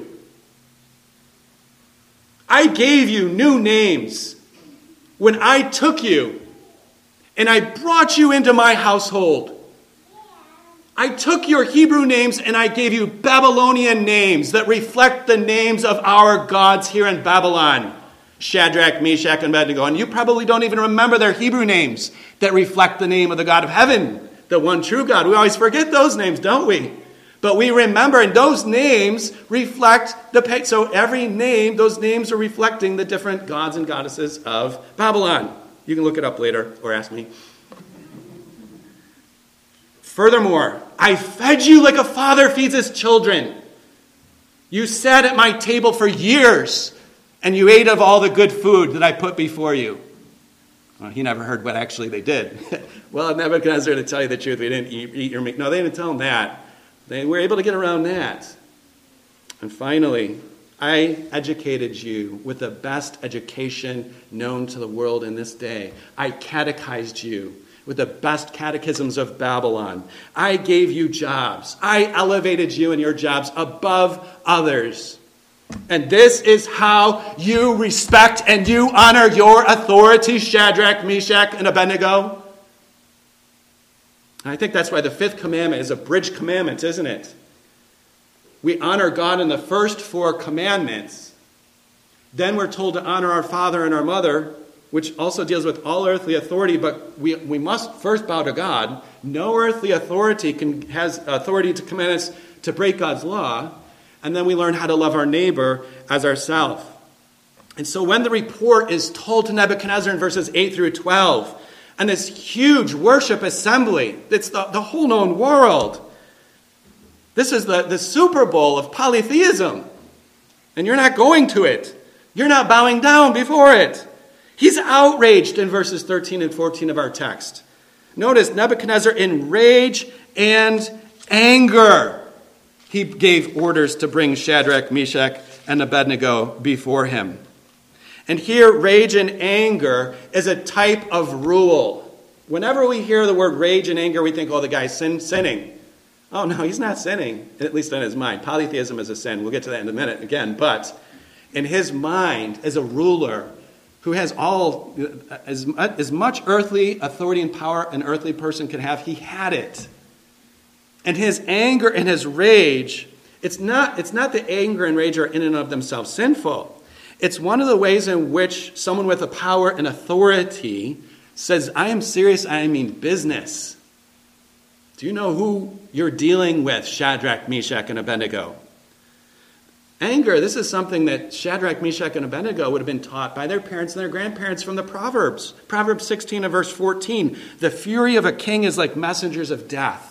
I gave you new names when I took you and I brought you into my household. I took your Hebrew names and I gave you Babylonian names that reflect the names of our gods here in Babylon. Shadrach, Meshach, and Abednego. And you probably don't even remember their Hebrew names that reflect the name of the God of heaven, the one true God. We always forget those names, don't we? But we remember, and those names reflect the... So every name, those names are reflecting the different gods and goddesses of Babylon. You can look it up later or ask me. Furthermore, I fed you like a father feeds his children. You sat at my table for years, and you ate of all the good food that I put before you. Well, he never heard what actually they did. Well, Nebuchadnezzar, to tell you the truth, we didn't eat, eat your meat. No, they didn't tell him that. They were able to get around that. And finally, I educated you with the best education known to the world in this day. I catechized you with the best catechisms of Babylon. I gave you jobs. I elevated you in your jobs above others. And this is how you respect and you honor your authority, Shadrach, Meshach, and Abednego. And I think that's why the fifth commandment is a bridge commandment, isn't it? We honor God in the first four commandments. Then we're told to honor our father and our mother, which also deals with all earthly authority, but we, we must first bow to God. No earthly authority can has authority to command us to break God's law. And then we learn how to love our neighbor as ourselves. And so when the report is told to Nebuchadnezzar in verses eight through twelve, and this huge worship assembly, it's the, the whole known world. This is the, the Super Bowl of polytheism. And you're not going to it. You're not bowing down before it. He's outraged in verses thirteen and fourteen of our text. Notice Nebuchadnezzar in rage and anger. He gave orders to bring Shadrach, Meshach, and Abednego before him. And here, rage and anger is a type of rule. Whenever we hear the word rage and anger, we think, oh, the guy's sin- sinning. Oh, no, he's not sinning, at least in his mind. Polytheism is a sin. We'll get to that in a minute again. But in his mind, as a ruler who has all, as, as much earthly authority and power an earthly person could have, he had it. And his anger and his rage, it's not, it's not that anger and rage are in and of themselves sinful. It's one of the ways in which someone with a power and authority says, I am serious, I mean business. Do you know who you're dealing with, Shadrach, Meshach, and Abednego? Anger, this is something that Shadrach, Meshach, and Abednego would have been taught by their parents and their grandparents from the Proverbs. Proverbs sixteen and verse fourteen, the fury of a king is like messengers of death.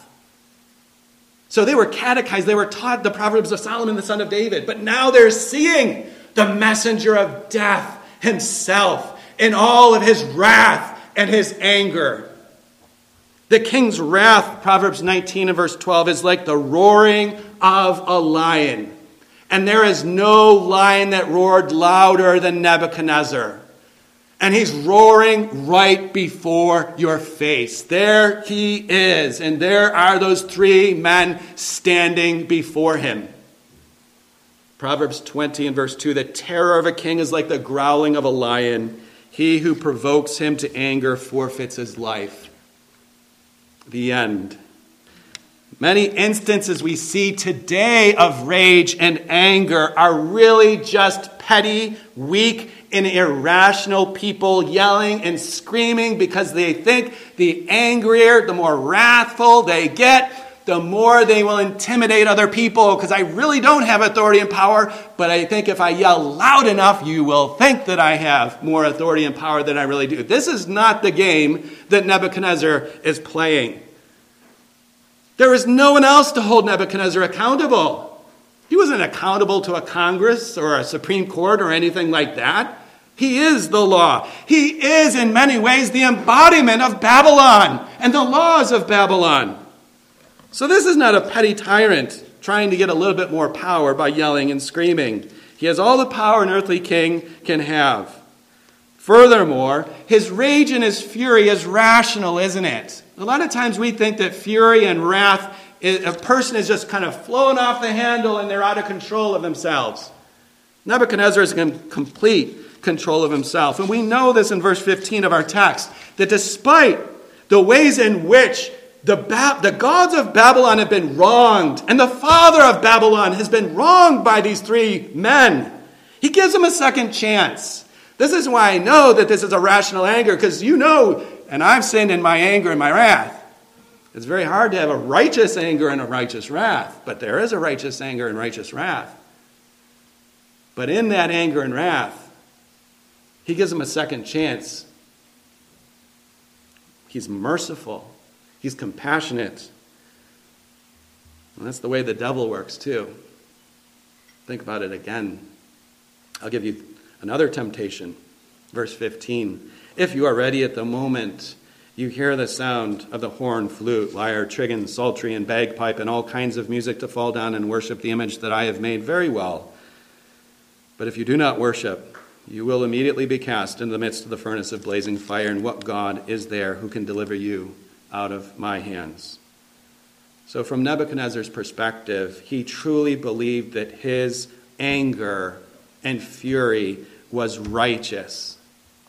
So they were catechized, they were taught the Proverbs of Solomon, the son of David. But now they're seeing the messenger of death himself in all of his wrath and his anger. The king's wrath, Proverbs nineteen and verse twelve, is like the roaring of a lion. And there is no lion that roared louder than Nebuchadnezzar. And he's roaring right before your face. There he is. And there are those three men standing before him. Proverbs twenty and verse two, the terror of a king is like the growling of a lion. He who provokes him to anger forfeits his life. The end. Many instances we see today of rage and anger are really just petty, weak, and irrational people yelling and screaming because they think the angrier, the more wrathful they get, the more they will intimidate other people, because I really don't have authority and power, but I think if I yell loud enough, you will think that I have more authority and power than I really do. This is not the game that Nebuchadnezzar is playing. There is no one else to hold Nebuchadnezzar accountable. He wasn't accountable to a Congress or a Supreme Court or anything like that. He is the law. He is in many ways the embodiment of Babylon and the laws of Babylon. So this is not a petty tyrant trying to get a little bit more power by yelling and screaming. He has all the power an earthly king can have. Furthermore, his rage and his fury is rational, isn't it? A lot of times we think that fury and wrath, a person is just kind of flowing off the handle and they're out of control of themselves. Nebuchadnezzar is in complete control of himself. And we know this in verse fifteen of our text, that despite the ways in which The, ba- the gods of Babylon have been wronged, and the father of Babylon has been wronged by these three men, he gives them a second chance. This is why I know that this is a rational anger, because you know, and I've sinned in my anger and my wrath. It's very hard to have a righteous anger and a righteous wrath, but there is a righteous anger and righteous wrath. But in that anger and wrath, he gives them a second chance. He's merciful. He's compassionate. And that's the way the devil works too. Think about it again. I'll give you another temptation. Verse fifteen. If you are ready at the moment, you hear the sound of the horn, flute, lyre, trigon, psaltery, and bagpipe, and all kinds of music to fall down and worship the image that I have made, very well. But if you do not worship, you will immediately be cast into the midst of the furnace of blazing fire, and what God is there who can deliver you out of my hands? So from Nebuchadnezzar's perspective, he truly believed that his anger and fury was righteous.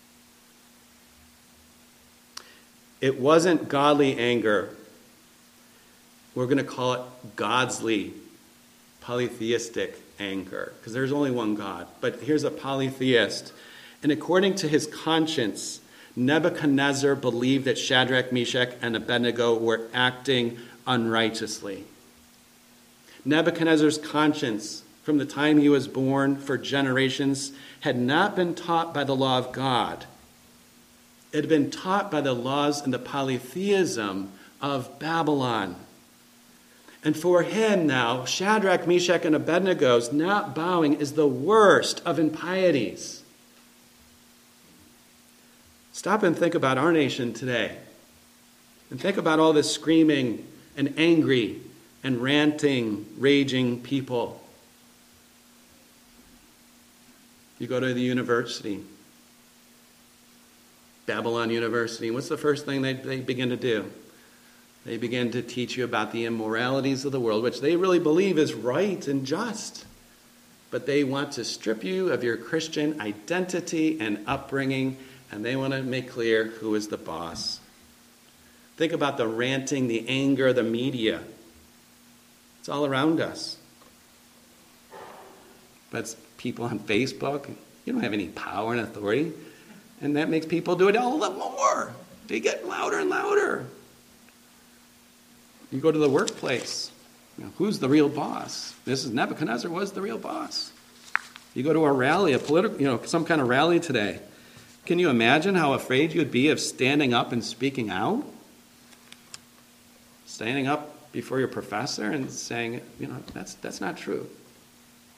It wasn't godly anger. We're going to call it godly, polytheistic anger, because there's only one God. But here's a polytheist. And according to his conscience, Nebuchadnezzar believed that Shadrach, Meshach, and Abednego were acting unrighteously. Nebuchadnezzar's conscience, from the time he was born for generations, had not been taught by the law of God. It had been taught by the laws and the polytheism of Babylon. And for him now, Shadrach, Meshach, and Abednego's not bowing is the worst of impieties. Stop and think about our nation today. And think about all this screaming and angry and ranting, raging people. You go to the university, Babylon University, what's the first thing they, they begin to do? They begin to teach you about the immoralities of the world, which they really believe is right and just. But they want to strip you of your Christian identity and upbringing, and they want to make clear who is the boss. Think about the ranting, the anger, the media. It's all around us. But it's people on Facebook, you don't have any power and authority. And that makes people do it all the more. They get louder and louder. You go to the workplace. You know, who's the real boss? This is Nebuchadnezzar was the real boss. You go to a rally, a political, you know, some kind of rally today. Can you imagine how afraid you'd be of standing up and speaking out? Standing up before your professor and saying, you know, that's that's not true.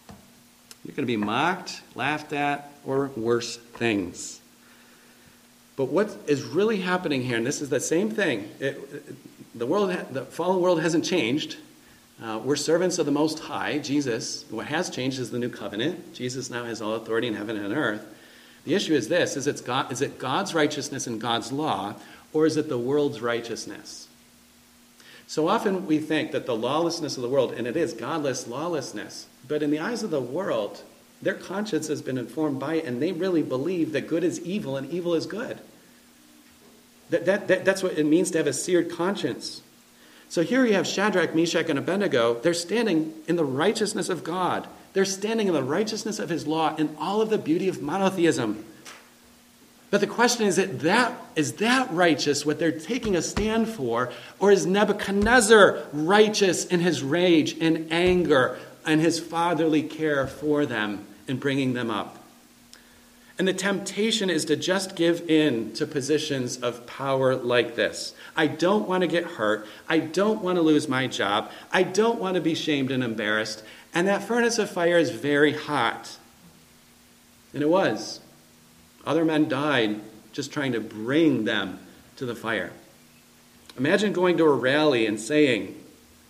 You're going to be mocked, laughed at, or worse things. But what is really happening here, and this is the same thing, it, it, the world, the fallen world hasn't changed. Uh, we're servants of the Most High, Jesus. What has changed is the new covenant. Jesus now has all authority in heaven and on earth. The issue is this, is, it's God, is it God's righteousness and God's law, or is it the world's righteousness? So often we think that the lawlessness of the world, and it is godless lawlessness, but in the eyes of the world, their conscience has been informed by it, and they really believe that good is evil and evil is good. That, that, that, that's what it means to have a seared conscience. So here you have Shadrach, Meshach, and Abednego. They're standing in the righteousness of God. They're standing in the righteousness of his law in all of the beauty of monotheism. But the question is, that, that, is that righteous, what they're taking a stand for, or is Nebuchadnezzar righteous in his rage and anger and his fatherly care for them and bringing them up? And the temptation is to just give in to positions of power like this. I don't want to get hurt. I don't want to lose my job. I don't want to be shamed and embarrassed. And that furnace of fire is very hot. And it was. Other men died just trying to bring them to the fire. Imagine going to a rally and saying,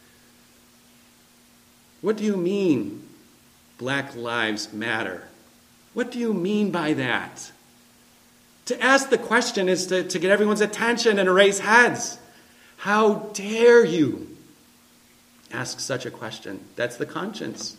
"What do you mean Black Lives Matter? What do you mean by that?" To ask the question is to, to get everyone's attention and to raise heads. How dare you ask such a question? That's the conscience.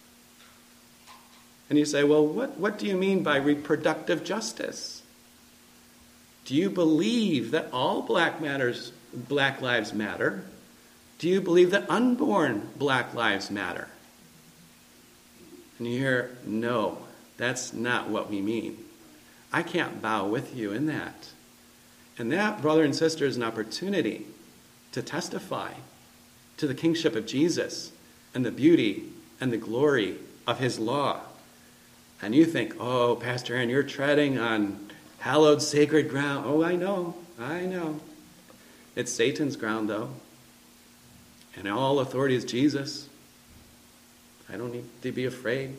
And you say, well, what, what do you mean by reproductive justice? Do you believe that all black matters, black lives matter? Do you believe that unborn black lives matter? And you hear, no. That's not what we mean. I can't bow with you in that. And that, brother and sister, is an opportunity to testify to the kingship of Jesus and the beauty and the glory of his law. And you think, oh, Pastor Aaron, you're treading on hallowed sacred ground. Oh, I know, I know. It's Satan's ground, though. And all authority is Jesus. I don't need to be afraid.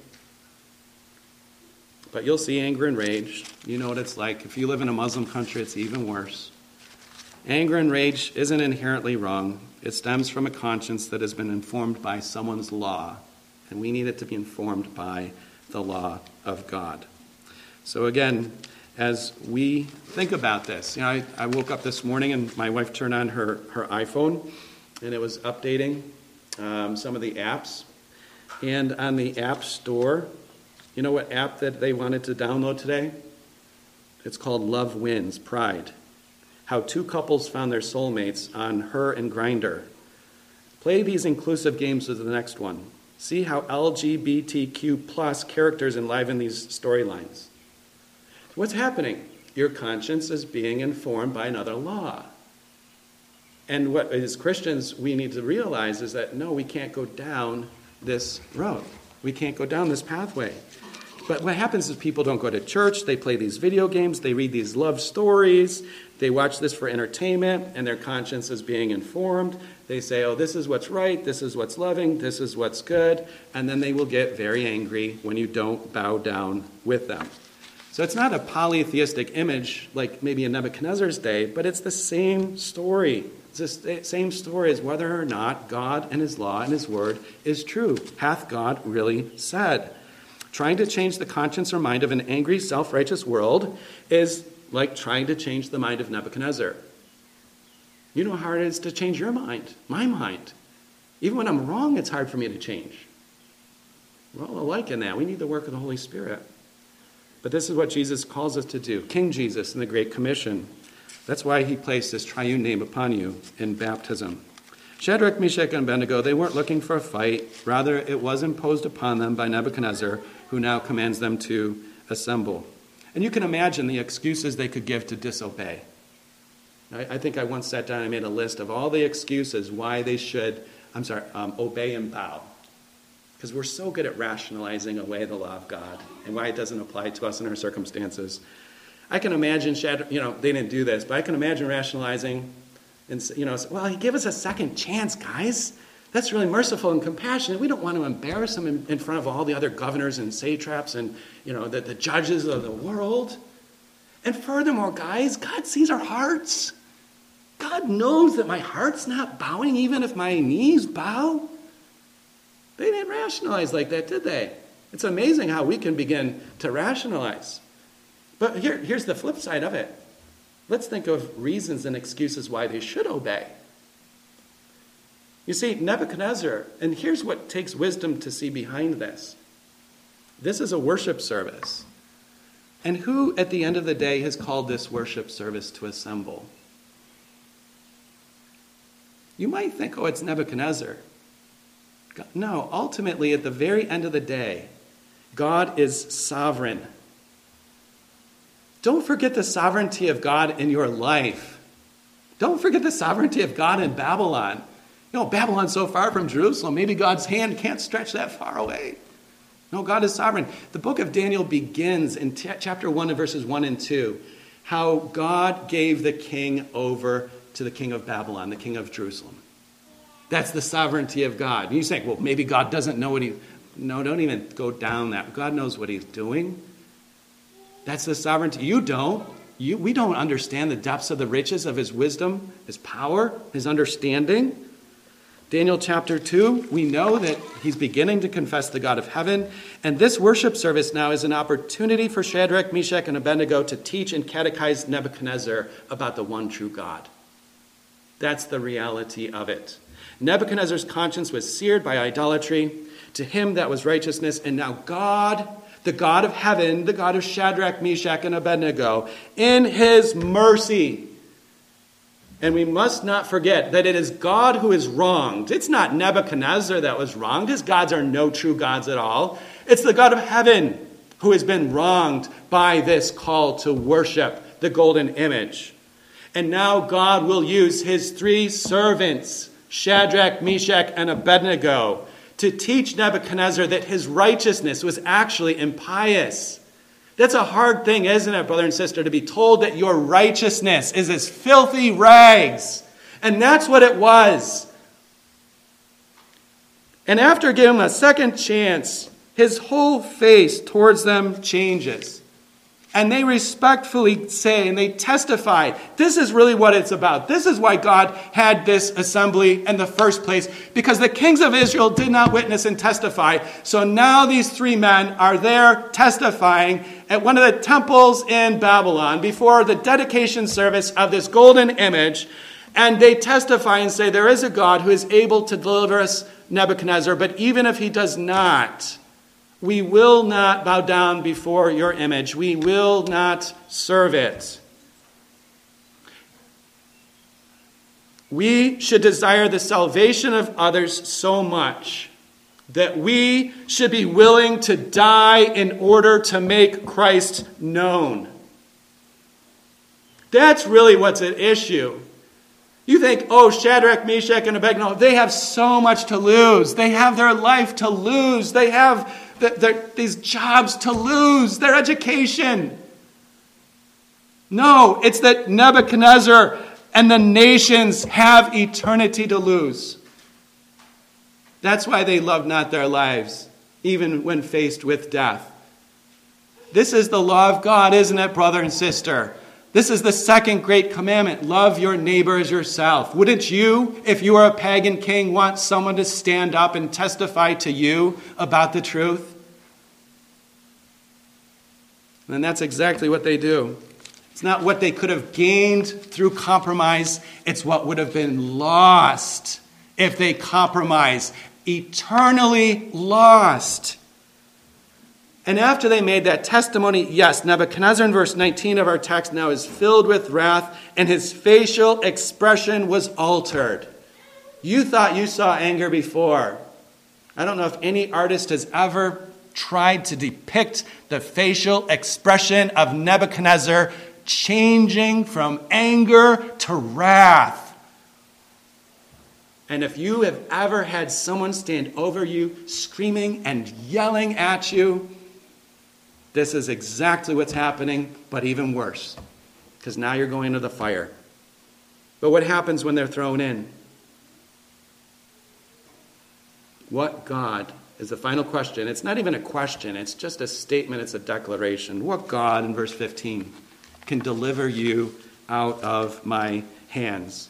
But you'll see anger and rage. You know what it's like. If you live in a Muslim country, it's even worse. Anger and rage isn't inherently wrong. It stems from a conscience that has been informed by someone's law. And we need it to be informed by the law of God. So again, as we think about this, you know, I, I woke up this morning and my wife turned on her, her iPhone and it was updating um, some of the apps. And on the App Store, you know what app that they wanted to download today? It's called Love Wins, Pride. How two couples found their soulmates on Her and Grindr. Play these inclusive games with the next one. See how L G B T Q plus characters enliven these storylines. What's happening? Your conscience is being informed by another law. And what, as Christians, we need to realize is that, no, we can't go down this road. We can't go down this pathway. But what happens is people don't go to church, they play these video games, they read these love stories, they watch this for entertainment, and their conscience is being informed. They say, oh, this is what's right, this is what's loving, this is what's good, and then they will get very angry when you don't bow down with them. So it's not a polytheistic image like maybe in Nebuchadnezzar's day, but it's the same story. It's the same story as whether or not God and his law and his word is true. Hath God really said? Trying to change the conscience or mind of an angry, self-righteous world is like trying to change the mind of Nebuchadnezzar. You know how hard it is to change your mind, my mind. Even when I'm wrong, it's hard for me to change. We're all alike in that. We need the work of the Holy Spirit. But this is what Jesus calls us to do. King Jesus in the Great Commission. That's why he placed his triune name upon you in baptism. Shadrach, Meshach, and Abednego, they weren't looking for a fight. Rather, it was imposed upon them by Nebuchadnezzar, who now commands them to assemble. And you can imagine the excuses they could give to disobey. I, I think I once sat down and made a list of all the excuses why they should, I'm sorry, um, obey and bow. Because we're so good at rationalizing away the law of God and why it doesn't apply to us in our circumstances. I can imagine, Shadrach, you know, they didn't do this, but I can imagine rationalizing and, you know, well, he gave us a second chance, guys. That's really merciful and compassionate. We don't want to embarrass him in, in front of all the other governors and satraps and, you know, the, the judges of the world. And furthermore, guys, God sees our hearts. God knows that my heart's not bowing even if my knees bow. They didn't rationalize like that, did they? It's amazing how we can begin to rationalize. But here, here's the flip side of it. Let's think of reasons and excuses why they should obey. You see, Nebuchadnezzar, and here's what takes wisdom to see behind this. This is a worship service. And who, at the end of the day, has called this worship service to assemble? You might think, oh, it's Nebuchadnezzar. No, ultimately, at the very end of the day, God is sovereign. Don't forget the sovereignty of God in your life. Don't forget the sovereignty of God in Babylon. You know, Babylon's so far from Jerusalem, maybe God's hand can't stretch that far away. No, God is sovereign. The book of Daniel begins in t- chapter one and verses one and two, how God gave the king over to the king of Babylon, the king of Jerusalem. That's the sovereignty of God. And you say, well, maybe God doesn't know what he... No, don't even go down that. God knows what he's doing. That's the sovereignty. You don't. You, we don't understand the depths of the riches of his wisdom, his power, his understanding. Daniel chapter two, we know that he's beginning to confess the God of heaven. And this worship service now is an opportunity for Shadrach, Meshach, and Abednego to teach and catechize Nebuchadnezzar about the one true God. That's the reality of it. Nebuchadnezzar's conscience was seared by idolatry. To him that was righteousness. And now God, the God of heaven, the God of Shadrach, Meshach, and Abednego, in his mercy. And we must not forget that it is God who is wronged. It's not Nebuchadnezzar that was wronged. His gods are no true gods at all. It's the God of heaven who has been wronged by this call to worship the golden image. And now God will use his three servants, Shadrach, Meshach, and Abednego, to teach Nebuchadnezzar that his righteousness was actually impious. That's a hard thing, isn't it, brother and sister, to be told that your righteousness is as filthy rags. And that's what it was. And after giving him a second chance, his whole face towards them changes. And they respectfully say, and they testify, this is really what it's about. This is why God had this assembly in the first place, because the kings of Israel did not witness and testify. So now these three men are there testifying at one of the temples in Babylon before the dedication service of this golden image. And they testify and say, there is a God who is able to deliver us, Nebuchadnezzar, but even if he does not, we will not bow down before your image. We will not serve it. We should desire the salvation of others so much that we should be willing to die in order to make Christ known. That's really what's at issue. You think, oh, Shadrach, Meshach, and Abednego, they have so much to lose. They have their life to lose. They have the, their, these jobs to lose, their education. No, it's that Nebuchadnezzar and the nations have eternity to lose. That's why they love not their lives, even when faced with death. This is the law of God, isn't it, brother and sister? This is the second great commandment. Love your neighbor as yourself. Wouldn't you, if you were a pagan king, want someone to stand up and testify to you about the truth? And that's exactly what they do. It's not what they could have gained through compromise. It's what would have been lost if they compromise. Eternally lost. And after they made that testimony, yes, Nebuchadnezzar in verse nineteen of our text now is filled with wrath, and his facial expression was altered. You thought you saw anger before. I don't know if any artist has ever tried to depict the facial expression of Nebuchadnezzar changing from anger to wrath. And if you have ever had someone stand over you screaming and yelling at you, this is exactly what's happening, but even worse, because now you're going to the fire. But what happens when they're thrown in? What God is the final question. It's not even a question. It's just a statement. It's a declaration. What God, in verse fifteen, can deliver you out of my hands.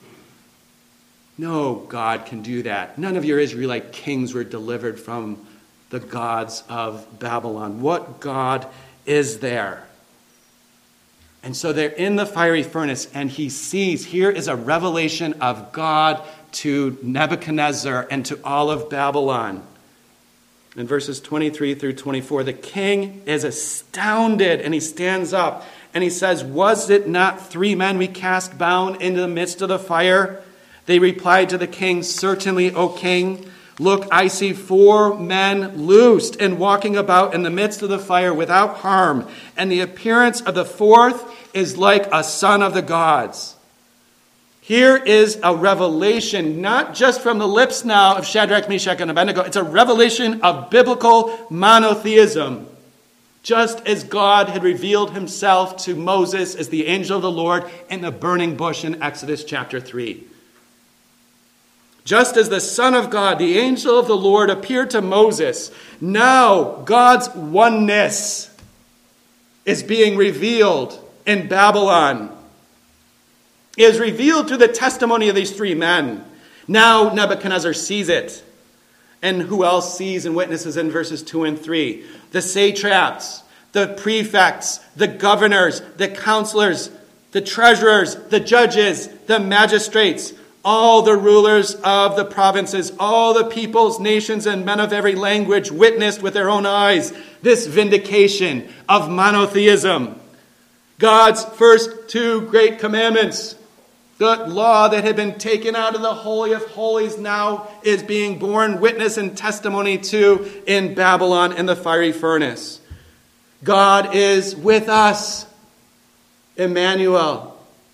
No God can do that. None of your Israelite kings were delivered from the gods of Babylon. What God is there? And so they're in the fiery furnace, and he sees, here is a revelation of God to Nebuchadnezzar and to all of Babylon. In verses twenty-three through twenty-four, the king is astounded, and he stands up, and he says, "Was it not three men we cast bound into the midst of the fire?" They replied to the king, "Certainly, O king. Look, I see four men loosed and walking about in the midst of the fire without harm, and the appearance of the fourth is like a son of the gods." Here is a revelation, not just from the lips now of Shadrach, Meshach, and Abednego. It's a revelation of biblical monotheism. Just as God had revealed himself to Moses as the angel of the Lord in the burning bush in Exodus chapter three. Just as the Son of God, the angel of the Lord, appeared to Moses, now God's oneness is being revealed in Babylon. It is revealed through the testimony of these three men. Now Nebuchadnezzar sees it. And who else sees and witnesses in verses two and three? The satraps, the prefects, the governors, the counselors, the treasurers, the judges, the magistrates, all the rulers of the provinces, all the peoples, nations, and men of every language witnessed with their own eyes this vindication of monotheism. God's first two great commandments, the law that had been taken out of the Holy of Holies, now is being borne witness and testimony to in Babylon in the fiery furnace. God is with us, Emmanuel.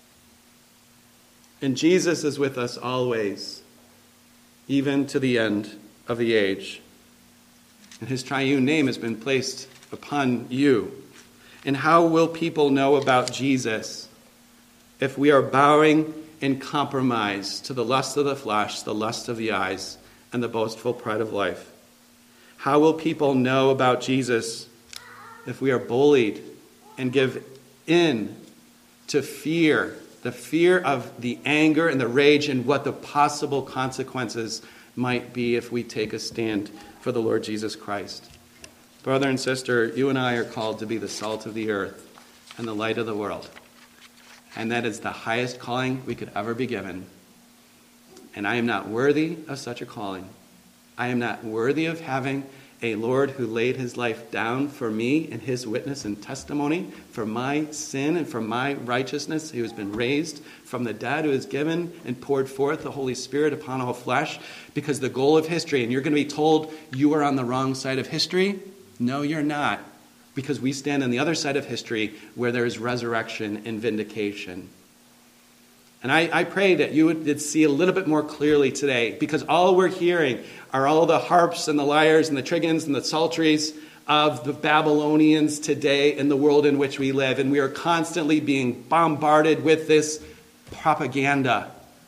And Jesus is with us always, even to the end of the age. And his triune name has been placed upon you. And how will people know about Jesus if we are bowing in compromise to the lust of the flesh, the lust of the eyes, and the boastful pride of life? How will people know about Jesus if we are bullied and give in to fear, the fear of the anger and the rage and what the possible consequences might be if we take a stand for the Lord Jesus Christ? Brother and sister, you and I are called to be the salt of the earth and the light of the world. And that is the highest calling we could ever be given. And I am not worthy of such a calling. I am not worthy of having a Lord who laid his life down for me in his witness and testimony for my sin and for my righteousness, who has been raised from the dead, who has given and poured forth the Holy Spirit upon all flesh, because the goal of history, and you're going to be told you are on the wrong side of history. No, you're not, because we stand on the other side of history where there is resurrection and vindication. And I, I pray that you would see a little bit more clearly today, because all we're hearing are all the harps and the lyres and the triggins and the psalteries of the Babylonians today in the world in which we live. And we are constantly being bombarded with this propaganda.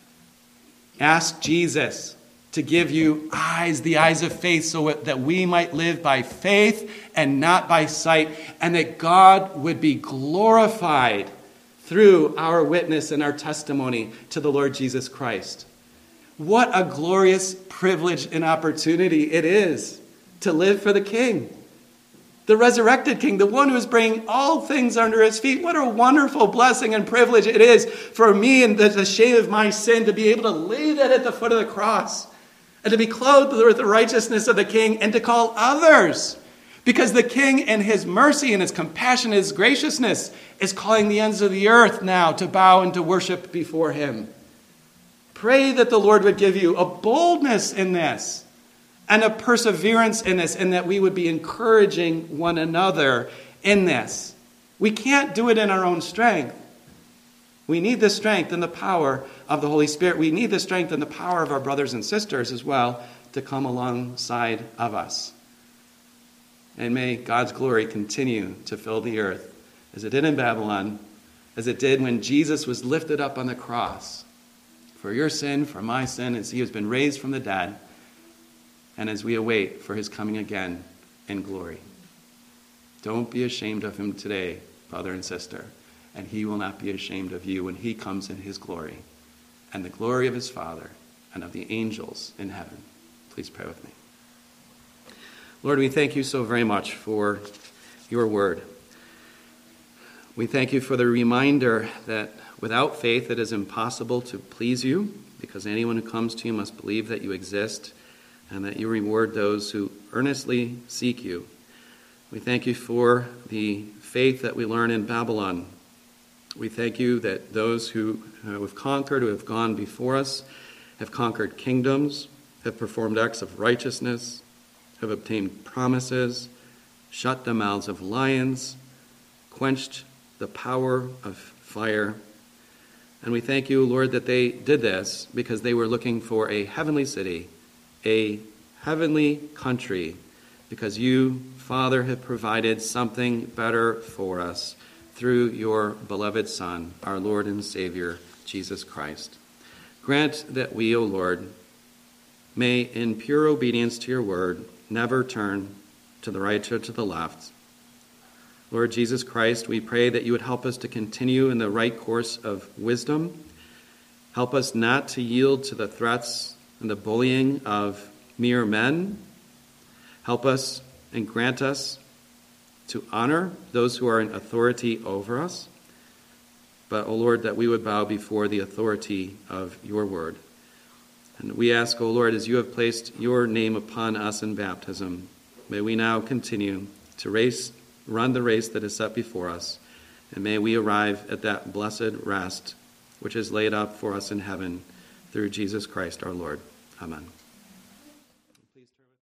Ask Jesus to give you eyes, the eyes of faith, so that we might live by faith and not by sight, and that God would be glorified through our witness and our testimony to the Lord Jesus Christ. What a glorious privilege and opportunity it is to live for the King, the resurrected King, the one who is bringing all things under his feet. What a wonderful blessing and privilege it is for me, and the shame of my sin, to be able to lay that at the foot of the cross and to be clothed with the righteousness of the King and to call others. Because the King, in his mercy and his compassion, his graciousness, is calling the ends of the earth now to bow and to worship before him. Pray that the Lord would give you a boldness in this and a perseverance in this, and that we would be encouraging one another in this. We can't do it in our own strength. We need the strength and the power of the Holy Spirit. We need the strength and the power of our brothers and sisters as well to come alongside of us. And may God's glory continue to fill the earth, as it did in Babylon, as it did when Jesus was lifted up on the cross for your sin, for my sin, as he has been raised from the dead, and as we await for his coming again in glory. Don't be ashamed of him today, brother and sister. and he will not be ashamed of you when he comes in his glory and the glory of his Father and of the angels in heaven. Please pray with me. Lord, we thank you so very much for your word. We thank you for the reminder that without faith it is impossible to please you, because anyone who comes to you must believe that you exist and that you reward those who earnestly seek you. We thank you for the faith that we learn in Babylon. We thank you that those who have conquered, who have gone before us, have conquered kingdoms, have performed acts of righteousness, have obtained promises, shut the mouths of lions, quenched the power of fire. And we thank you, Lord, that they did this because they were looking for a heavenly city, a heavenly country, because you, Father, have provided something better for us through your beloved Son, our Lord and Savior, Jesus Christ. Grant that we, O Lord, may, in pure obedience to your word, never turn to the right or to the left. Lord Jesus Christ, we pray that you would help us to continue in the right course of wisdom. Help us not to yield to the threats and the bullying of mere men. Help us and grant us to honor those who are in authority over us. But, O Lord, that we would bow before the authority of your word. And we ask, O Lord, as you have placed your name upon us in baptism, may we now continue to race, run the race that is set before us, and may we arrive at that blessed rest which is laid up for us in heaven through Jesus Christ our Lord. Amen.